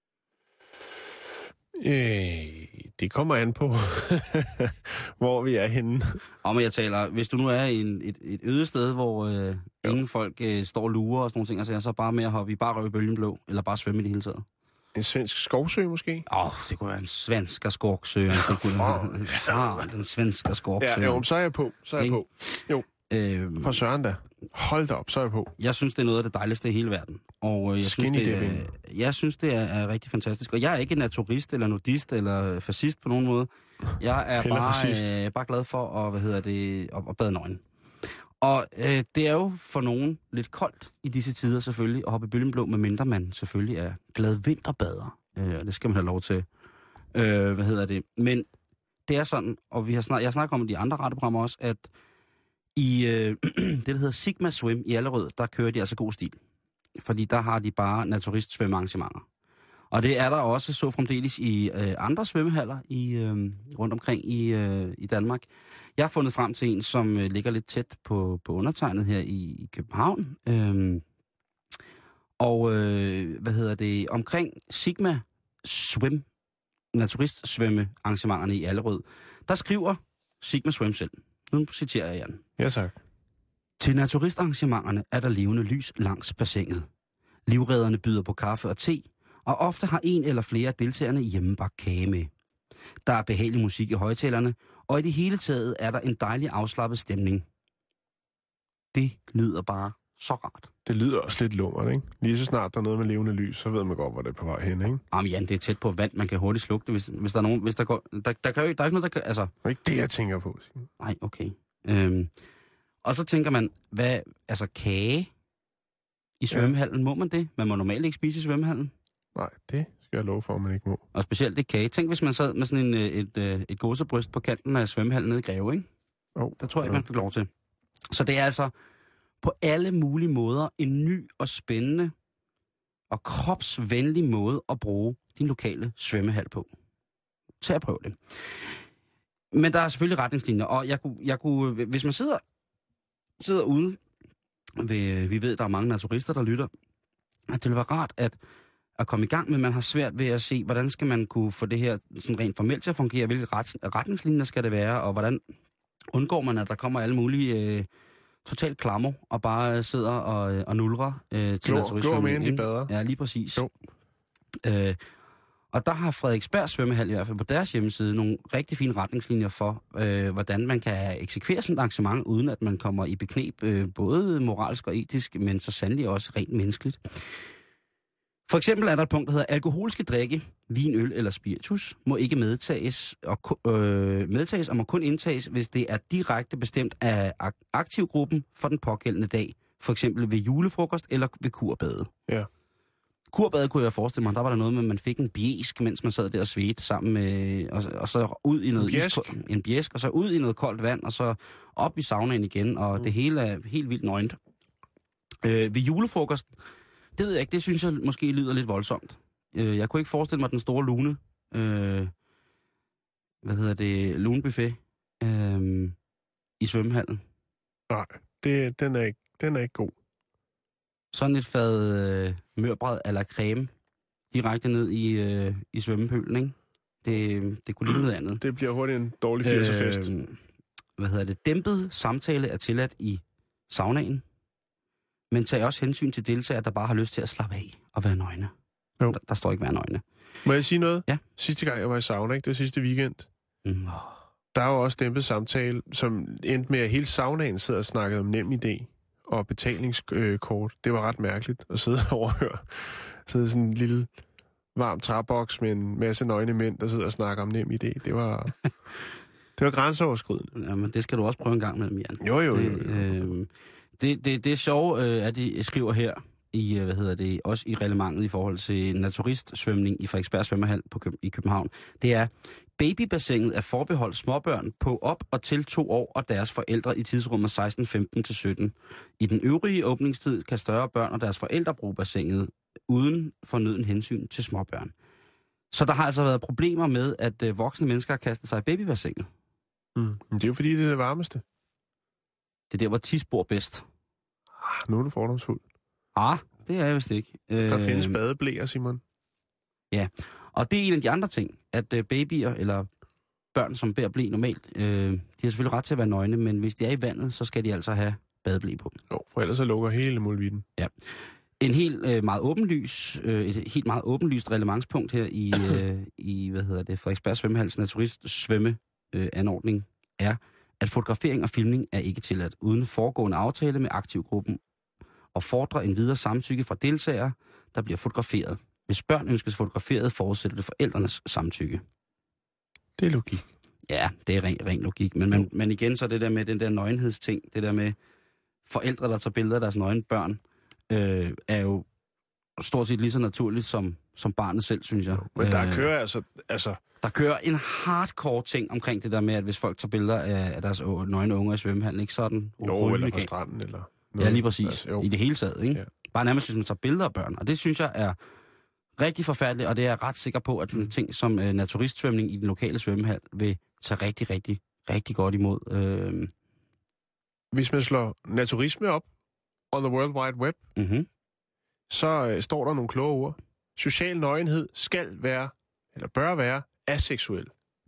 Øh, det kommer an på, hvor vi er henne. Og men jeg taler, hvis du nu er i en, et, et øde sted, hvor øh, ingen folk øh, står og lurer og sådan nogle ting, altså, så er bare med at hoppe i bare røv i bølgen blå, eller bare svømme i det hele taget. En svensk skovsø måske? Åh, oh, det kunne være en svensk skovsø. Det kunne være ja, den svenske skovsø. Ja, jo, så er jeg på. Så er jeg på. Jo. Øhm, For søren da. Hold da op, så er jeg på. Jeg synes, det er noget af det dejligste i hele verden. Og jeg synes, det er, jeg synes, det er, er rigtig fantastisk. Og jeg er ikke en naturist eller nudist eller fascist på nogen måde. Jeg er bare, øh, bare glad for at, hvad hedder det, at, at bade nøgen. Og øh, det er jo for nogen lidt koldt i disse tider selvfølgelig at hoppe i bølgen blå, medmindre man selvfølgelig er glad vinterbader. Øh, og det skal man have lov til. Øh, hvad hedder det? Men det er sådan, og vi har snak, jeg har snakket om i de andre radioprogrammer også, at i øh, det, der hedder Sigma Swim i Allerød, der kører de altså god stil. Fordi der har de bare naturistsvømmearrangementer. Og det er der også så fremdeles i øh, andre svømmehaller i, øh, rundt omkring i, øh, i Danmark. Jeg har fundet frem til en, som øh, ligger lidt tæt på, på undertegnet her i, i København. Øhm, og øh, hvad hedder det? Omkring Sigma Swim, naturistsvømmearrangementerne i Allerød, der skriver Sigma Swim selv. Nu citerer jeg Jan. Ja, tak. Til naturistarrangementerne er der levende lys langs bassinet. Livredderne byder på kaffe og te, og ofte har en eller flere af deltagerne hjemmebagt kage med. Der er behagelig musik i højtalerne, og i det hele taget er der en dejlig afslappet stemning. Det lyder bare så rart. Det lyder også lidt lummert, ikke? Lige så snart der er noget med levende lys, så ved man godt, hvor det er på vej hen, ikke? Jamen Jan, det er tæt på vand, man kan hurtigt slukke det, hvis, hvis der er nogen... Hvis der, går, der, der, der, der er ikke noget, der kan... Altså... Det er ikke det, jeg tænker på. Nej, okay. Øhm, og så tænker man, hvad... Altså, kage i svømmehallen, ja. Må man det? Man må normalt ikke spise i svømmehallen. Nej, det skal jeg love for, at man ikke må. Og specielt det kage. Tænk, hvis man sad med sådan en, et, et, et gåsebryst på kanten af svømmehallen nede i Greve, ikke? Oh, der tror jeg ikke, ja. man fik lov til. Så det er altså på alle mulige måder en ny og spændende og kropsvenlig måde at bruge din lokale svømmehal på. Tag og prøv det. Men der er selvfølgelig retningslinjer, og jeg kunne, jeg kunne hvis man sidder, sidder ude, ved, vi ved, der er mange naturister, der lytter, at det vil være rart at, at komme i gang, men man har svært ved at se, hvordan skal man kunne få det her sådan rent formelt til at fungere, hvilke ret, retningslinjer skal det være, og hvordan undgår man, at der kommer alle mulige... Øh, totalt klammer og bare sidder og, og nulrer øh, til Glor, glor mere end de bader. Ja, lige præcis. Jo. Øh, og der har Frederiksberg Svømmehal i hvert fald på deres hjemmeside nogle rigtig fine retningslinjer for, øh, hvordan man kan eksekvere sådan et arrangement, uden at man kommer i bekneb, øh, både moralsk og etisk, men så sandelig også rent menneskeligt. For eksempel er der et punkt, der hedder, alkoholiske drikke, vin, øl eller spiritus, må ikke medtages og, øh, medtages og må kun indtages, hvis det er direkte bestemt af ak- aktivgruppen for den pågældende dag. For eksempel ved julefrokost eller ved kurbade. Ja. Kurbade kunne jeg forestille mig, der var der noget med, at man fik en bjæsk, mens man sad der og svedte sammen med, og, og så ud i noget en bjæsk. Isko, en bjæsk, og så ud i noget koldt vand, og så op i saunaen igen, og mm. det hele er helt vildt nøgent. Øh, ved julefrokost, det ved jeg ikke, det synes jeg måske lyder lidt voldsomt. Øh, jeg kunne ikke forestille mig den store lune, øh, hvad hedder det, lunebuffet øh, i svømmehallen. Nej, det, den, er ikke, den er ikke god. Sådan et fad øh, mørbræd eller creme direkte ned i, øh, i svømmepølen, ikke? Det, det kunne lide noget andet. Det bliver hurtigt en dårlig firserfest. Øh, hvad hedder det? Dæmpet samtale er tilladt i saunaen, men tag også hensyn til deltagere, der bare har lyst til at slappe af og være nøgne. Jo. Der, der står ikke være nøgne. Må jeg sige noget? Ja. Sidste gang, jeg var i sauna, ikke? Det var sidste weekend. Mm. Der var også dæmpet samtale, som endte med, at hele saunaen sidder og snakkede om NemID og betalingskort. Det var ret mærkeligt at sidde og overhøre. Sidde i sådan en lille varm træboks med en masse nøgne mænd, der sidder og snakker om NemID. Det var, det var grænseoverskridende. Jamen, det skal du også prøve en gang med dem, Jan. Jo, jo, jo. jo. Det, øh, det, det, det er sjovt, øh, at de skriver her, i, hvad hedder det, også i reglementet i forhold til naturistsvømning i Frederiksberg Svømmehal på Køb- i København. Det er, babybassinet er forbeholdt småbørn på op og til to år og deres forældre i tidsrummet seksten femten til sytten. I den øvrige åbningstid kan større børn og deres forældre bruge bassinet uden fornøden hensyn til småbørn. Så der har altså været problemer med, at øh, voksne mennesker har kastet sig i babybassinet. Mm. Men det er jo fordi, det er det varmeste. Det er der, hvor tis bor bedst. Ah, nu er du fordomsfuld. Ah, det er jeg vist ikke. Der øh, findes badeblæer, Simon. Ja, og det er en af de andre ting, at øh, babyer eller børn, som bærer ble normalt, øh, de har selvfølgelig ret til at være nøgne, men hvis de er i vandet, så skal de altså have badeblæ på. Jo, for ellers så lukker hele muligheden. Ja. En helt øh, meget åbenlys, øh, et helt meget åbenlyst relevancpunkt her i, øh, i hvad hedder det, Frederiksberg Svømmehals naturist svømme øh, anordning er, at fotografering og filmning er ikke tilladt uden foregående aftale med aktivgruppen og fordrer en videre samtykke fra deltagere, der bliver fotograferet. Hvis børn ønskes fotograferet, forudsætter det forældrenes samtykke. Det er logik. Ja, det er ren, ren logik. Men, men, men igen så det der med den der nøgenhedsting, det der med forældre, der tager billeder af deres nøgne børn, øh, er jo stort set lige så naturligt som, som barnet selv, synes jeg. Men der øh, kører altså... altså Der kører en hardcore ting omkring det der med, at hvis folk tager billeder af, af deres nøgne unger i svømmehallen, ikke sådan? Jo, eller på stranden, eller noget. Ja, lige præcis. Altså, I det hele taget, ikke? Ja. Bare nærmest, hvis man tager billeder af børn. Og det synes jeg er rigtig forfærdeligt, og det er jeg ret sikker på, at en ting som uh, naturistsvømning i den lokale svømmehal vil tage rigtig, rigtig, rigtig godt imod. Uh... Hvis man slår naturisme op on the World Wide Web, mm-hmm. så uh, står der nogle kloge ord. Social nøgenhed skal være, eller bør være, aseksuel.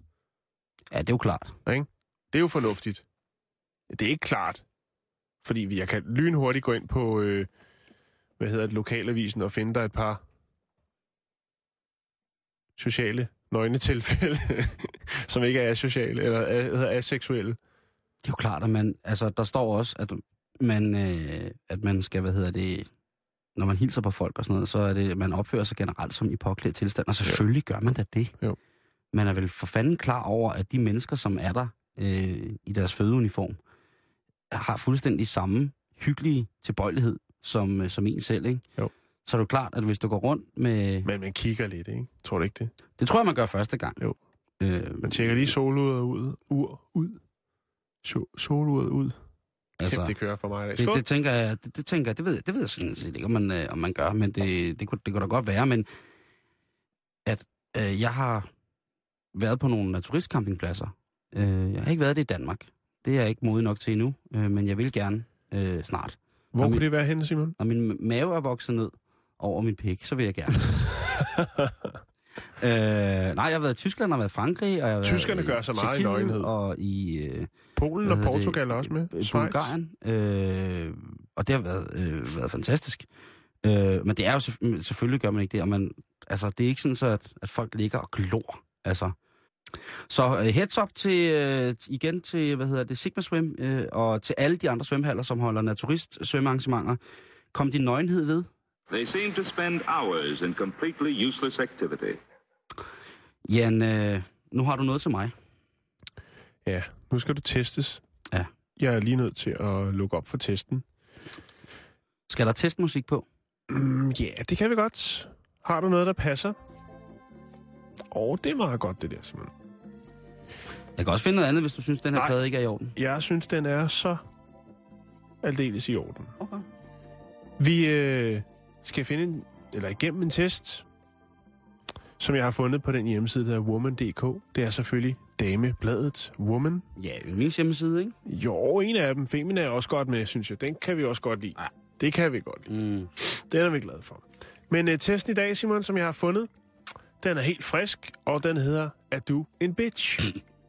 Ja, det er jo klart. Ikke? Det er jo fornuftigt. Det er ikke klart. Fordi jeg kan lynhurtigt gå ind på, øh, hvad hedder det, lokalavisen og finde der et par sociale nøgnetilfælde, som ikke er asociale, eller er aseksuelle. Det er jo klart, at man, altså der står også, at man, øh, at man skal, hvad hedder det, når man hilser på folk og sådan noget, så er det, man opfører sig generelt som i påklædt tilstand, og selvfølgelig jo. Gør man da det. Jo. Man er vel for fanden klar over, at de mennesker, som er der øh, i deres fødeuniform, har fuldstændig samme hyggelige tilbøjelighed som, som en selv, ikke? Jo. Så er det jo klart, at hvis du går rundt med... Men man kigger lidt, ikke? Tror du ikke det? Det tror jeg, man gør første gang. Jo. Øh, man tjekker lige soluret ud. Ur, ud. So, soluret ud. Altså, Kæft, det kører for mig. Det, det, tænker jeg, det, det tænker jeg, det ved jeg, det ved jeg sådan set ikke, om man, øh, om man gør, men det, det, kunne, det kunne da godt være, men at øh, jeg har været på nogle naturistcampingpladser. Øh, jeg har ikke været det i Danmark. Det er jeg ikke modig nok til endnu, øh, men jeg vil gerne øh, snart. Hvor kunne min, det være henne, Simon? Når min mave er vokset ned over min pik, så vil jeg gerne. øh, nej, jeg har været i Tyskland og været i Frankrig. Og jeg har Tyskerne været gør så meget i nøgenhed. Og i... Øh, Polen og Portugal er også med. Bulgarien. Øh, og det har været, øh, været fantastisk. Øh, men det er jo selvfølgelig gør man ikke det. Og man, altså, det er ikke sådan så, at, at folk ligger og glor. Altså. Så uh, heads up til, uh, igen til, hvad hedder det, Sigma Swim, uh, og til alle de andre svømmehaller, som holder naturistsvømmearrangementer. Kom din nøgenhed ved? They seem to spend hours in completely useless activity. Jan, uh, nu har du noget til mig. Ja, nu skal du testes. Ja. Jeg er lige nødt til at lukke op for testen. Skal der testmusik på? Mm, ja, det kan vi godt. Har du noget, der passer? Åh, oh, det er meget godt, det der, Simon. Jeg kan også finde noget andet, hvis du synes, den her Nej, plade ikke er i orden. Jeg synes, den er så aldeles i orden. Okay. Vi øh, skal finde en, eller igennem en test, som jeg har fundet på den hjemmeside, der er woman punktum d k. Det er selvfølgelig damebladet Woman. Ja, min hjemmeside, ikke? Jo, en af dem. Femina er også godt med, synes jeg. Den kan vi også godt lide. Ja. Det kan vi godt lide. Mm. Den er vi glade for. Men uh, testen i dag, Simon, som jeg har fundet, den er helt frisk, og den hedder, er du en bitch?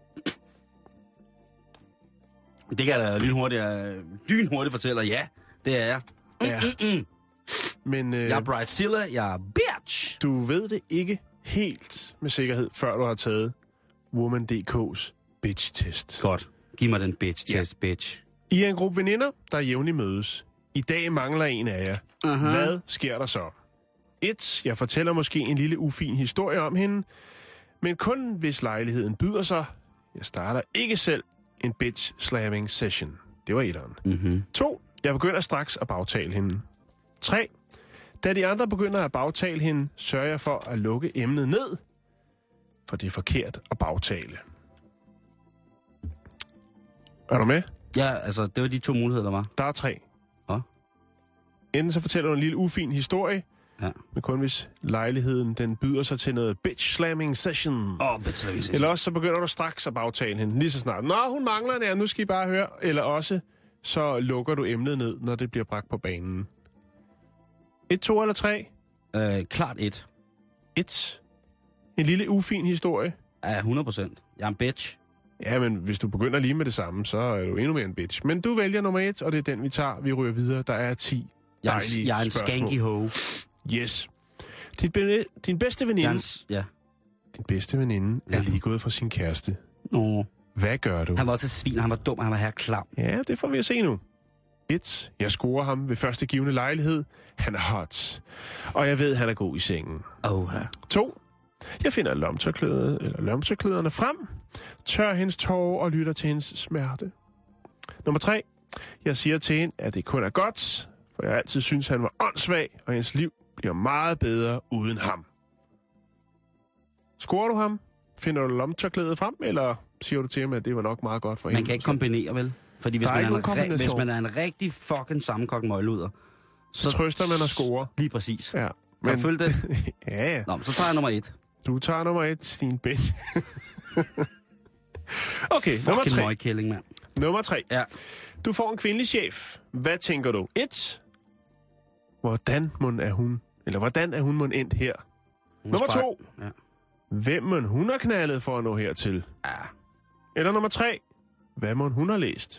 Det kan jeg da lynhurtigt, lynhurtigt fortælle, ja, det er jeg. Ja. Mm-mm. Men, uh, jeg er Bridezilla, jeg er bitch. Du ved det ikke helt med sikkerhed, før du har taget woman punktum d k's bitch-test. Godt. Giv mig den bitch-test, ja. Bitch. I er en gruppe veninder, der jævnligt mødes. I dag mangler en af jer. Uh-huh. Hvad sker der så? et. Jeg fortæller måske en lille ufin historie om hende, men kun hvis lejligheden byder sig. Jeg starter ikke selv en bitch-slamming session. Det var etteren. Mm-hmm. to. Jeg begynder straks at bagtale hende. tre. Da de andre begynder at bagtale hende, sørger jeg for at lukke emnet ned, for det er forkert at bagtale. Er du med? Ja, altså, det var de to muligheder, der var. Der er tre. Ja. Enten så fortæller du en lille ufin historie, ja. Men kun hvis lejligheden den byder sig til noget bitch-slamming session. Åh, oh, bitch-slamming session. Eller også så begynder du straks at bagtale hende, lige så snart. Nå, hun mangler en, ja, nu skal I bare høre. Eller også så lukker du emnet ned, når det bliver bragt på banen. Et, to eller tre? Øh, klart et. Et. En lille ufin historie. Ja, hundrede procent. Jeg er en bitch. Ja, men hvis du begynder lige med det samme, så er du endnu mere en bitch. Men du vælger nummer et, og det er den, vi tager. Vi ryger videre. Der er ti jeg er, dejlige Jeg er en spørgsmål. skanky hoe. Yes. Din, be- din bedste veninde... En, ja. Din bedste veninde ja. er lige gået fra sin kæreste. Nå. Hvad gør du? Han var også svin, han var dum, han var her klam. Ja, det får vi at se nu. et. Jeg scorer ham ved første givende lejlighed. Han er hot. Og jeg ved, han er god i sengen. Oh, ja. to. Jeg finder lomtørklædet, eller lomtørklæderne frem, tør hendes tårer og lytter til hendes smerte. Nummer tre. Jeg siger til hende, at det kun er godt, for jeg altid synes, han var åndssvag, og hendes liv bliver meget bedre uden ham. Scorer du ham? Finder du lomtørklædet frem, eller siger du til ham, at det var nok meget godt for hende? Man kan ikke kombinere, vel? Fordi hvis man, er en re- hvis man er en rigtig fucking sammenkogt møgluder, så trøster man og scorer. Lige præcis. Ja. Men... Kan du følge det? ja, ja. Nå, så tager jeg nummer et. Du tager nummer et, din bitch. Okay, nummer tre. Møgkælling, mand. Nummer tre. Ja. Du får en kvindelig chef. Hvad tænker du? Et. Hvordan mon er hun? Eller hvordan er hun mon endt her? Hun nummer spar- to. Ja. Hvem mon hun har knaldet for at nå hertil? Ja. Eller nummer tre. Hvad mon hun har læst?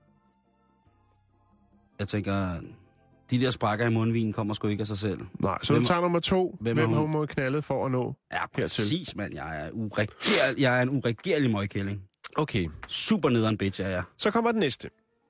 Jeg tænker, de der sprækker i mundvinen kommer sgu ikke af sig selv. Nej, så hvem, du tager nummer to. Hvem, hvem har hun, hun knaldet for at nå ja, hertil? Præcis, mand. Jeg er, ureger- jeg er en uregerlig møgkælling. Okay. Super nederen bitch er jeg. Så kommer den næste.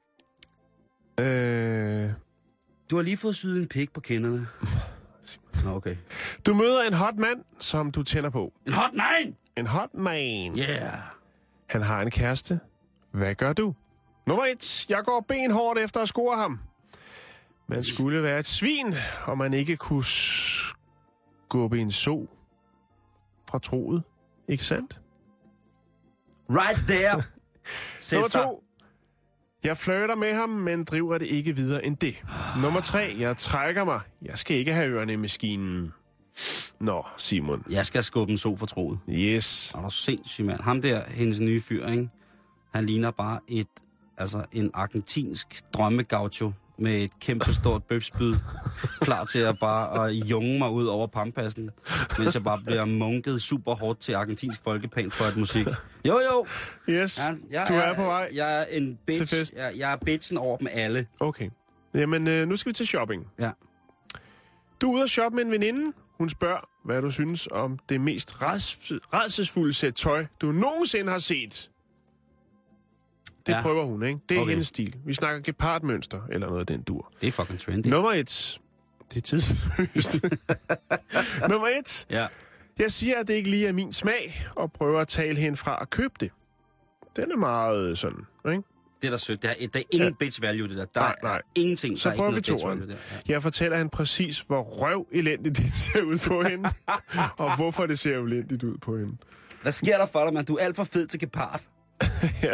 Øh... Du har lige fået syet en pik på kinderne. Nå, okay. Du møder en hot mand, som du tænder på. En hot man? En hot man. Yeah. Han har en kæreste. Hvad gør du? Nummer et. Jeg går benhårdt efter at score ham. Man skulle være et svin, og man ikke kunne skubbe en so fra troet. Ikke sandt? Right there. Nummer to. Jeg flirter med ham, men driver det ikke videre end det. Nummer tre. Jeg trækker mig. Jeg skal ikke have ørerne i maskinen. Nå, Simon. Jeg skal skubbe en so for troet. Yes. Og du er sindssygt, mand. Ham der, hendes nye fyr, ikke? Han ligner bare et, altså en argentinsk drømmegaucho med et kæmpe stort bøfspyd, klar til at bare at junge mig ud over pampassen, mens jeg bare bliver munket super hårdt til argentinsk folkepæn for et musik. Jo, jo. Yes, jeg, jeg du er, er på vej Jeg er en bitch. til fest. Jeg, jeg er bitchen over dem alle. Okay. Jamen, øh, nu skal vi til shopping. Ja. Du er ude at shoppe med en veninde. Hun spørger, hvad du synes om det mest rædselsfulde sæt tøj, du nogensinde har set. Det ja. prøver hun, ikke? Det er okay. Hendes stil. Vi snakker gepardmønster, eller noget af den dur. Det er fucking trendy. Nummer et. Det er tidsløst. Nummer et. Ja. Jeg siger, at det ikke lige er min smag, og prøver at tale hende fra at købe det. Den er meget sådan, ikke? Det er da sødt. Der er, der er ingen ja. bitch value, det der. Der nej, nej. er ingenting, så der er ikke noget bitch value der. Ja. Jeg fortæller hende præcis, hvor røv elendigt det ser ud på hende, og hvorfor det ser elendigt ud på hende. Hvad sker der for dig, man? Du er alt for fed til gepard. Ja.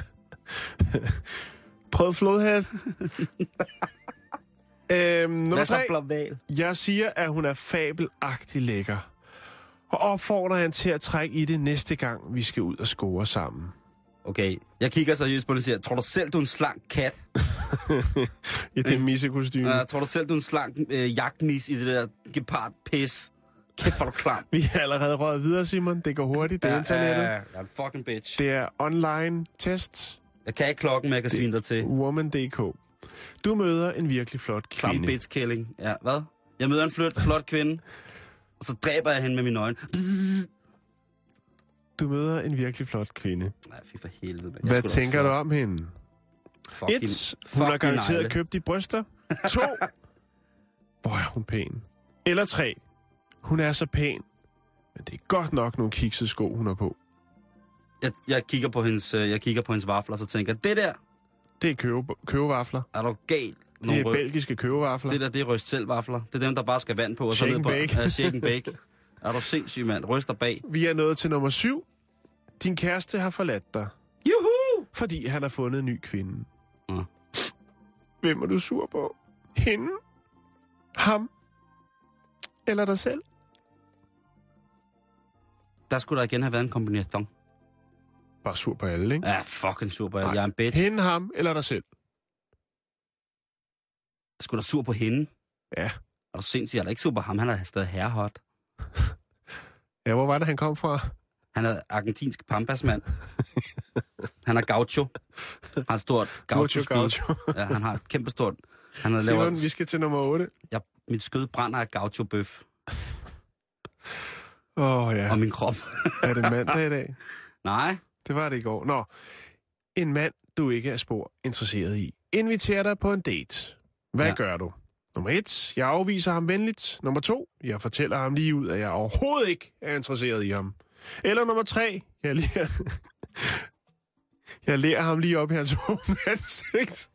Prøv flodhesten. øhm, nummer tre. Jeg siger, at hun er fabelagtig lækker. Og opfordrer hende til at trække i det næste gang, vi skal ud og score sammen. Okay, jeg kigger seriøst på det og siger, tror du selv, du er en slank kat? I det missekostyme. Uh, tror du selv, du er en slank øh, jagtmis i det der gepard-pis? Kæft, hvor du klam. Vi er allerede røget videre, Simon. Det går hurtigt. Det er ja, internettet. Ja, jeg er en fucking bitch. Det er online test. Jeg kan ikke klokken, men jeg kan svine dig til. woman punktum d k. Du møder en virkelig flot kvinde. Klam bitch-killing. Ja, hvad? Jeg møder en flot, flot kvinde, og så dræber jeg hende med mine øjne. Bzzz. Du møder en virkelig flot kvinde. Nej, fy for helvede. Man. Hvad tænker du om hende? Fuck et. Fuck Hun har garanteret købt de bryster. to. Hvor er hun pæn. Eller tre. Hun er så pæn, men det er godt nok nogle kiksede sko, hun har på. Jeg, jeg, kigger på hendes, jeg kigger på hendes vafler, og så tænker jeg, det der... Det er køve, køvevafler. Er du galt? Nogle det er rød... belgiske køvevafler. Det der, det er røst selv vafler. Det er dem, der bare skal vand på. Og shake så and bake. Ja, shake and bake. Er du sindssyg, mand? Ryster bag. Vi er nået til nummer syv. Din kæreste har forladt dig. Juhu! Fordi han har fundet en ny kvinde. Ja. Hvem er du sur på? Hende? Ham? Eller dig selv? Der skulle der igen have været en kombination. Bare sur på alle, ikke? Ja, fucking sur på alle. Jeg er en bitch. Hende, ham eller dig selv? Skulle der sur på hende? Ja. Er du sindssygt? Jeg er da ikke sur på ham. Han er stadig herrehot. Ja, hvor var det, han kom fra? Han er argentinsk pampasmand. Han er gaucho. Han har et stort gaucho, gaucho. Ja, han har et kæmpe stort... Han har Simon, lavet... vi skal til nummer otte. Ja, mit skød brænder af gaucho-bøf. Åh, oh, ja. Og min krop. Er det mandag i dag? Nej. Det var det i går. Nå, en mand, du ikke er spor interesseret i, inviterer dig på en date. Hvad ja. gør du? Nummer et, jeg afviser ham venligt. Nummer to, jeg fortæller ham lige ud, at jeg overhovedet ikke er interesseret i ham. Eller nummer tre, jeg lærer, jeg lærer ham lige op i hans åbne ansigt.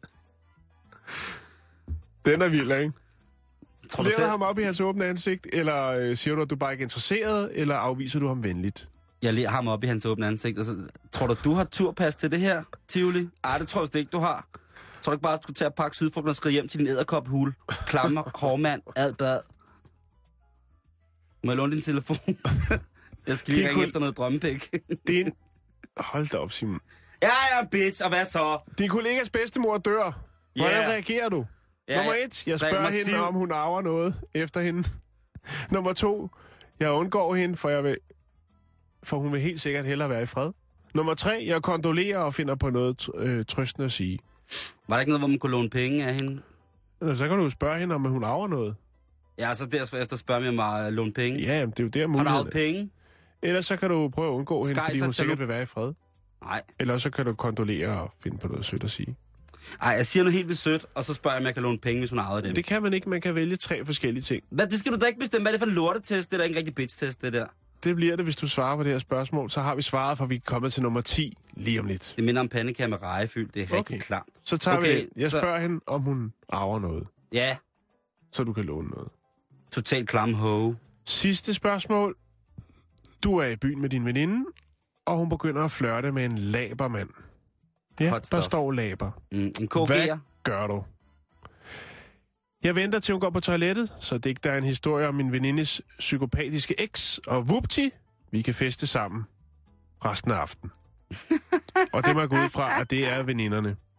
Den er vild, ikke? Tror du lærer selv... ham op i hans åbne ansigt, eller øh, siger du, at du bare ikke er interesseret, eller afviser du ham venligt? Jeg lærer ham op i hans åbne ansigt. Altså, tror du, du har turpas til det her, Tivoli? Ej, det tror jeg ikke, du har. Tror du ikke bare, at du skulle tage at pakke sydfrugten og skride hjem til din edderkophul? Klammer, hårmand, adbad. Må jeg låne din telefon? Jeg skal lige ringe kun... efter noget drømmepæk. Din... Hold da op, Simon. Ja, jeg er en bitch, og hvad så? Din kollegas bedstemor dør. Hvordan yeah. reagerer du? Yeah. Nummer et, jeg spørger hende, stiv. om hun arver noget efter hende. Nummer to, jeg undgår hende, for, jeg vil... for hun vil helt sikkert hellere være i fred. Nummer tre, jeg kondolerer og finder på noget øh, trøstende at sige. Var der ikke noget, hvor man kunne låne penge af hende? Så kan du spørge hende, om hun arver noget. Ja, så derefter spørger jeg mig at låne penge. Ja, det er jo der muligheden. Har du arvet penge? Ellers så kan du prøve at undgå hende, fordi hun sikkert du... vil være i fred. Nej. Eller så kan du kondolere og finde på noget sødt at sige. Ej, jeg siger noget helt vildt sødt, og så spørger jeg, om jeg kan låne penge, hvis hun arvede dem. Det kan man ikke. Man kan vælge tre forskellige ting. Hvad, det skal du da ikke bestemme. Hvad er det for en lortetest? Det er da ikke en rigtig bitch-test, det der. Det bliver det, hvis du svarer på det her spørgsmål. Så har vi svaret, for vi er kommet til nummer ti lige om lidt. Det minder om pandekager med rejefyld. Det er okay. Rigtig klart. Så tager okay, vi det. Jeg så... spørger hende, om hun arver noget. Ja. Så du kan låne noget. Total klam ho. Sidste spørgsmål. Du er i byen med din veninde, og hun begynder at flirte med en labermand. Ja, der står laber. Mm, en K G'er. Hvad gør du? Jeg venter til hun går på toilettet, så det der er en historie om min venindes psykopatiske eks, og vupti, vi kan feste sammen resten af aftenen. Og det må jeg gå ud fra, at det er veninderne.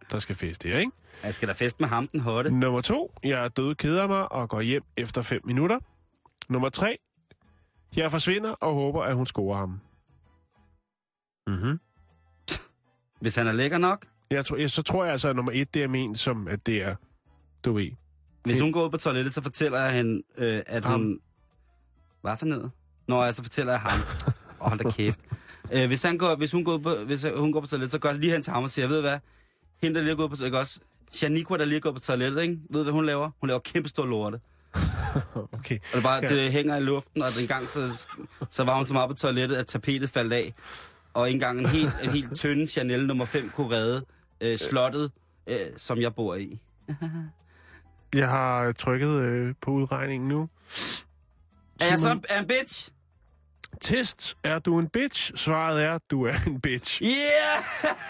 der skal feste her, ikke? Jeg skal da feste med ham, den hotte. Nummer to, jeg er død, keder mig og går hjem efter fem minutter. Nummer tre, jeg forsvinder og håber, at hun scorer ham. Mhm. Hvis han er lækker nok? Jeg tror, jeg, så tror jeg altså, at nummer et, det er ment som, at det er, du ved. Hvis hun går ud på toilettet, så fortæller jeg hende, øh, at ham. hun... Hvad for noget? Nå, ja, så fortæller jeg ham. Åh, oh, hold da kæft. Øh, hvis, han går, hvis, hun går på, hvis hun går på toilettet, så går jeg lige hen til ham og siger, ved du hvad? Hende, der lige er gået på toilettet, også Shaniqua, der lige er gået på toilettet, ikke? Ved du, hvad hun laver? Hun laver kæmpe stor lorte. Okay. Og det, bare, ja. det hænger i luften, og en gang så, så var hun så meget på toilettet, at tapetet faldt af. Og ikke engang en helt, en helt tynde Chanel nummer fem kunne redde øh, slottet, øh, som jeg bor i. Jeg har trykket øh, på udregningen nu. Er jeg så en, er en bitch? Test. Er du en bitch? Svaret er, du er en bitch. Yeah!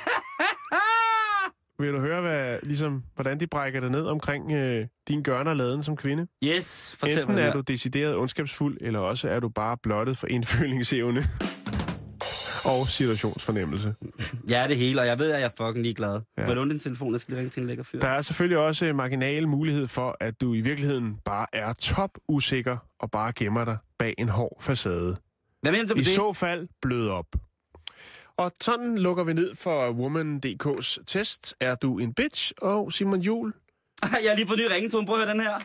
Vil du høre, hvad, ligesom, hvordan de brækker det ned omkring øh, din gørn og laden som kvinde? Yes, fortæl Enten mig. er du decideret ondskabsfuld, eller også er du bare blottet for indfølingsevne og situationsfornemmelse. Ja, det hele, og jeg ved, at jeg er fucking ligeglad. Ja. Vil du din telefon, jeg skal lige ringe til en lækker fyr? Der er selvfølgelig også marginal mulighed for, at du i virkeligheden bare er top usikker og bare gemmer dig bag en hård facade. Hvad mener du med I det? så fald blød op. Og sådan lukker vi ned for Woman punktum d k's test. Er du en bitch? Og Simon Juhl. Jeg har lige fået ny ringetone. Prøv at høre den her.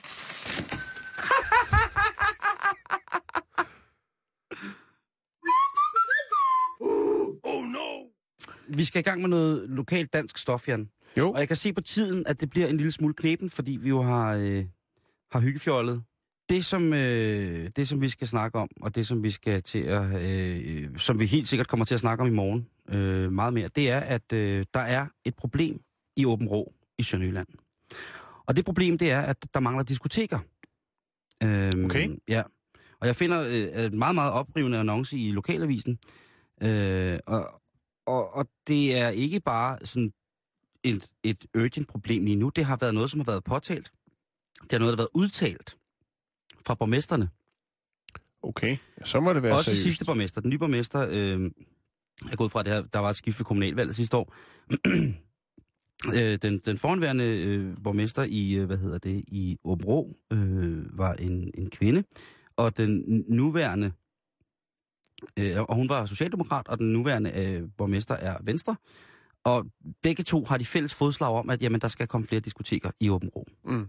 Oh no! Vi skal i gang med noget lokalt dansk stof, Jan. Jo. Og jeg kan se på tiden, at det bliver en lille smule knepen, fordi vi jo har, øh, har hyggefjollet. Det som, øh, det, som vi skal snakke om, og det, som vi skal til at, øh, som vi helt sikkert kommer til at snakke om i morgen, øh, meget mere, det er, at øh, der er et problem i Åben Rå i Sønderjylland. Og det problem, det er, at der mangler diskoteker. Øh, Okay. Ja. Og jeg finder øh, en meget, meget oprivende annonce i lokalavisen. Øh, og, og, og det er ikke bare sådan et, et urgent problem lige nu. Det har været noget, som har været påtalt. Det er noget, der har været udtalt fra borgmesterne. Okay, så må det være Også seriøst. sidste borgmester. Den nye borgmester øh, er gået fra det her. Der var et skift ved kommunalvalget sidste år. øh, den, den foranværende øh, borgmester i, øh, hvad hedder det, i Åben Rå øh, var en, en kvinde. Og den nuværende, øh, og hun var socialdemokrat, og den nuværende øh, borgmester er Venstre. Og begge to har de fælles fodslag om, at jamen, der skal komme flere diskoteker i Åben Rå. Mm.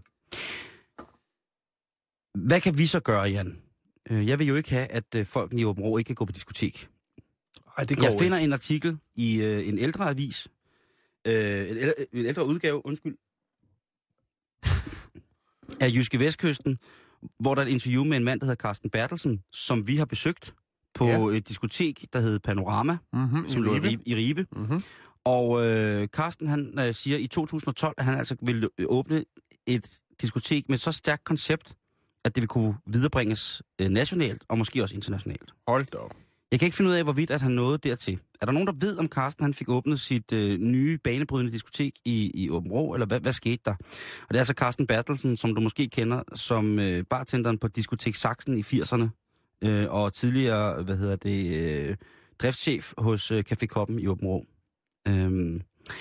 Hvad kan vi så gøre, Jan? Jeg vil jo ikke have, at folk i Åben Rå ikke kan gå på diskotek. Ej, det går Jeg ikke. finder en artikel i øh, en ældre avis, øh, en, ældre, en ældre udgave, undskyld, af Jyske Vestkysten, hvor der er et interview med en mand, der hedder Carsten Bertelsen, som vi har besøgt på ja. et diskotek, der hedder Panorama, Mm-hmm. som lå i Ribe. I Ribe. Mm-hmm. Og øh, Carsten, han øh, siger i to tusind og tolv, at han altså ville åbne et diskotek med et så stærkt koncept, at det vil kunne viderebringes øh, nationalt og måske også internationalt. Hold da op. Jeg kan ikke finde ud af, hvorvidt at han nåede dertil. Er der nogen, der ved, om Carsten han fik åbnet sit øh, nye banebrydende diskotek i, i Åben Rå, eller hvad, hvad skete der? Og det er altså Carsten Bertelsen, som du måske kender som øh, bartenderen på Diskotek Saxen i firserne, øh, og tidligere, hvad hedder det, øh, driftschef hos øh, Café Koppen i Åben Rå. Øhm,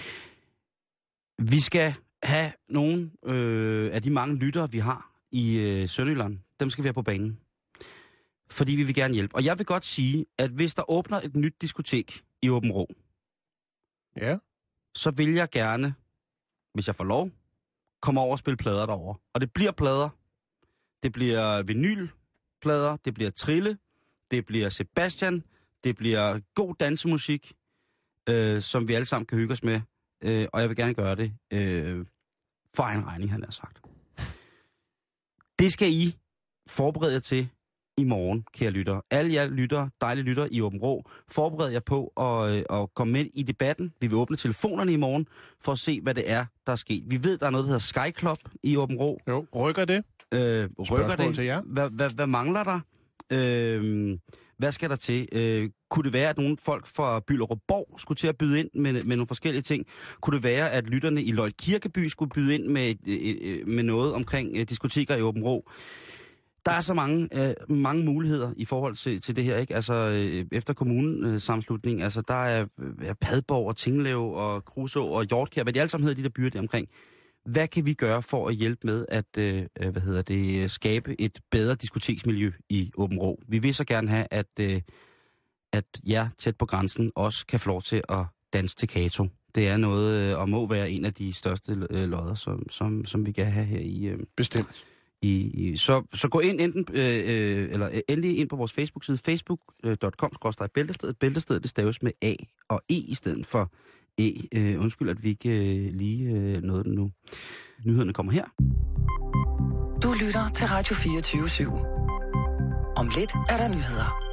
vi skal have nogle øh, af de mange lyttere, vi har i øh, Sønderjylland. Dem skal vi have på banen. Fordi vi vil gerne hjælpe. Og jeg vil godt sige, at hvis der åbner et nyt diskotek i Åben Rå, Ja. så vil jeg gerne, hvis jeg får lov, komme over og spille plader derovre. Og det bliver plader. Det bliver vinylplader, det bliver Trille, det bliver Sebastian, det bliver god dansemusik, øh, som vi alle sammen kan hygge os med. Øh, og jeg vil gerne gøre det øh, for egen regning, han har sagt. Det skal I forberede jer til i morgen, kære lyttere. Alle jer lyttere, dejlige lyttere i Åben Rå, forbered jer på at, at komme med i debatten. Vi vil åbne telefonerne i morgen for at se, hvad det er, der er sket. Vi ved, der er noget, der hedder Sky Club i Åben Rå. Jo, rykker det? Øh, rykker det? til jer. Hvad, hvad, hvad mangler der? Øh, hvad skal der til? Øh, kunne det være, at nogle folk fra Bylderupborg skulle til at byde ind med, med nogle forskellige ting? Kunne det være, at lytterne i Løjt Kirkeby skulle byde ind med, med noget omkring diskoteker i Åben Rå? der er så mange, øh, mange muligheder i forhold til, til det her, ikke? Altså, øh, efter kommunesammenslutning, altså, der er øh, Padborg og Tinglev og Kruså og Hjortkær, hvad de alle sammen hedder, de der byer der omkring. Hvad kan vi gøre for at hjælpe med at øh, hvad hedder det, skabe et bedre diskoteksmiljø i Åben Rå? Vi vil så gerne have, at, øh, at jer tæt på grænsen også kan få lov til at danse til Kato. Det er noget, øh, og må være en af de største øh, lodder, som, som, som vi kan have her i... Øh, Bestemt. I, i, så, så gå ind enten, øh, øh, eller endelig ind på vores Facebook-side, facebook punktum com skråstreg bæltestedet. Bæltestedet, det staves med A og E i stedet for E. Øh, undskyld, at vi ikke øh, lige øh, nåede den nu. Nyhederne kommer her. Du lytter til Radio fireogtyve syv. Om lidt er der nyheder.